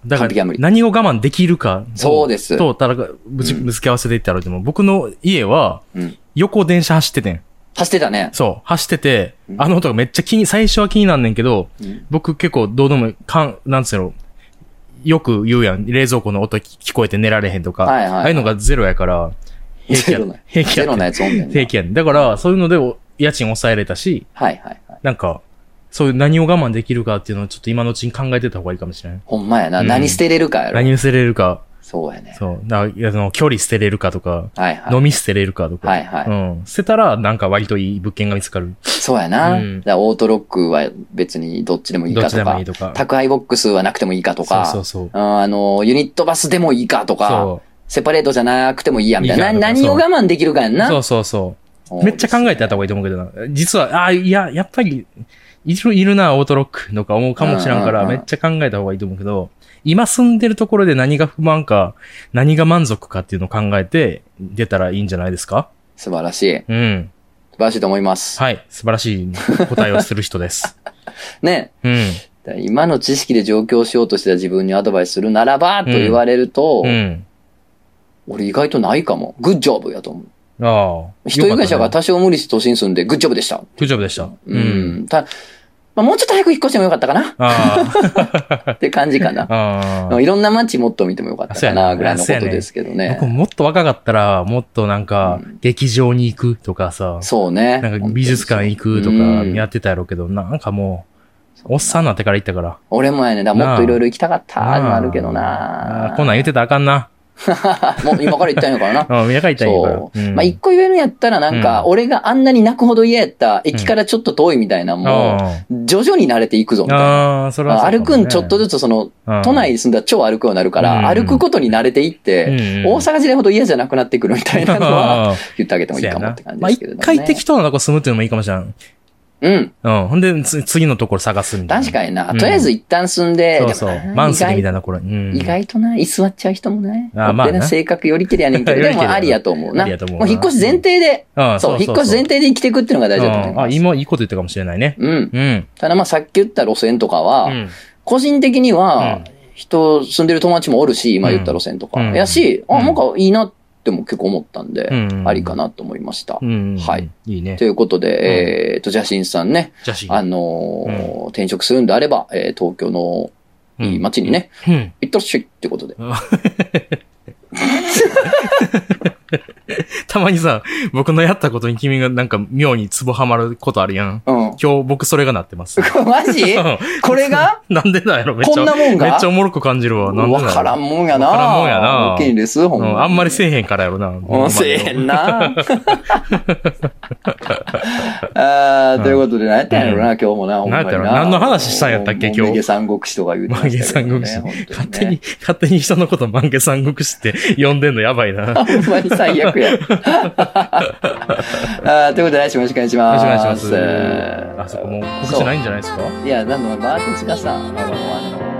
だから、何を我慢できるか。 そうです。 ぶつけ合わせていったらでも、僕の家は、横電車走っててん。 走ってたね。 そう。走ってて、あの音がめっちゃ最初は気になんねんけど、僕結構どうでも、なんつうの、よく言うやん。冷蔵庫の音聞こえて寝られへんとか。ああいうのがゼロやから、 ゼロなやつおんねん。 平気やねん。だから、そういうので家賃抑えれたし、なんか、そういう何を我慢できるかっていうのをちょっと今のうちに考えてた方がいいかもしれない。 ほんまやな。何捨てれるかやろ。 何捨てれるか。 そうやね。 そう。だから距離捨てれるかとか、はいはい、飲み捨てれるかとか。 はいはい。 うん。捨てたら、なんか割といい物件が見つかる。 そうやな。だからオートロックは別にどっちでもいいかとか。どっちでもいいとか。宅配ボックスはなくてもいいかとか。 そうそうそう。 ユニットバスでもいいかとか。そう。セパレートじゃなくてもいいや、みたいな。何を我慢できるかやんな。 そうそうそう。めっちゃ考えてやった方がいいと思うけどな。実は、やっぱり、いるな、オートロックとか思うかもしらんから、めっちゃ考えた方がいいと思うけど、今住んでるところで何が不満か、何が満足かっていうのを考えて出たらいいんじゃないですか？ 素晴らしい。 うん。 素晴らしいと思います。 はい。素晴らしい答えをする人です。 ね。 うん。 今の知識で上京しようとしてた自分にアドバイスするならば、と言われると、俺意外とないかも。グッジョブやと思う。 ああ。 一人会社が多少無理して都心住んで、グッジョブでした。 グッジョブでした。 うん。もうちょっと早く引っ越してもよかったかな。って感じかな。いろんな街もっと見てもよかったかな、ぐらいのことですけどね。 僕もっと若かったら、もっとなんか、劇場に行くとかさ。 そうね。 なんか美術館行くとかやってたやろうけど、なんかもう、おっさんになってから行ったから。 俺もやね。もっといろいろ行きたかったのあるけどな。 こんなん言ってたらあかんな。 もう今から言ったんやからな。 今から言ったんやから。 そう。まあ、一個言えるんやったらなんか、俺があんなに泣くほど嫌やった駅からちょっと遠いみたいなもう、徐々に慣れていくぞみたいな。歩くんちょっとずつ都内に住んだら超歩くようになるから、歩くことに慣れていって、大阪時代ほど嫌じゃなくなってくるみたいなのは、言ってあげてもいいかもって感じですけどね。 まあ、一回適当なとこ住むっていうのもいいかもしれん。 うん。 ほんで、次のところ探すみたいな。 確かにな。とりあえず一旦住んで、 そう。マンスリーみたいな頃に。意外とな、居座っちゃう人もね。まあ。性格よりきりやねんけど、でもありやと思うな。もう引っ越し前提で、そう、引っ越し前提で生きていくっていうのが大事だと思います。 今いいこと言ったかもしれないね。 うん。ただまあさっき言った路線とかは、個人的には、住んでる友達もおるし、今言った路線とか。やし、なんかいいなって、でも結構思ったんで、ありかなと思いました。はい。 いいね。 ということで、ジャシンさんね、転職するんであれば、東京のいい街にね、行ってらっしゃいってことで。 たまにさ、僕のやったことに君がなんか妙にツボハマることあるやん。今日僕それがなってます。 マジこれがなんでだやろめっちゃ。 こんなもんがめっちゃおもろく感じるわ。なんでだよ。 わからんもんやな。 わからんもんやな。 大きいです、ほんま。 あんまりせえへんからやろな。 せえへんな。ということで、何やったんやろな、今日もな。 何の話したんやったっけ、今日。 万華三国志とか言うてましたけどね。 万華三国志。勝手に人のこと万華三国志って呼んでんのやばいな。 ほんまに最悪や。ということで、来週もよろしくお願いします。 よろしくお願いします。あそこもう告知ないんじゃないですか？ いや、バーテンチがさ、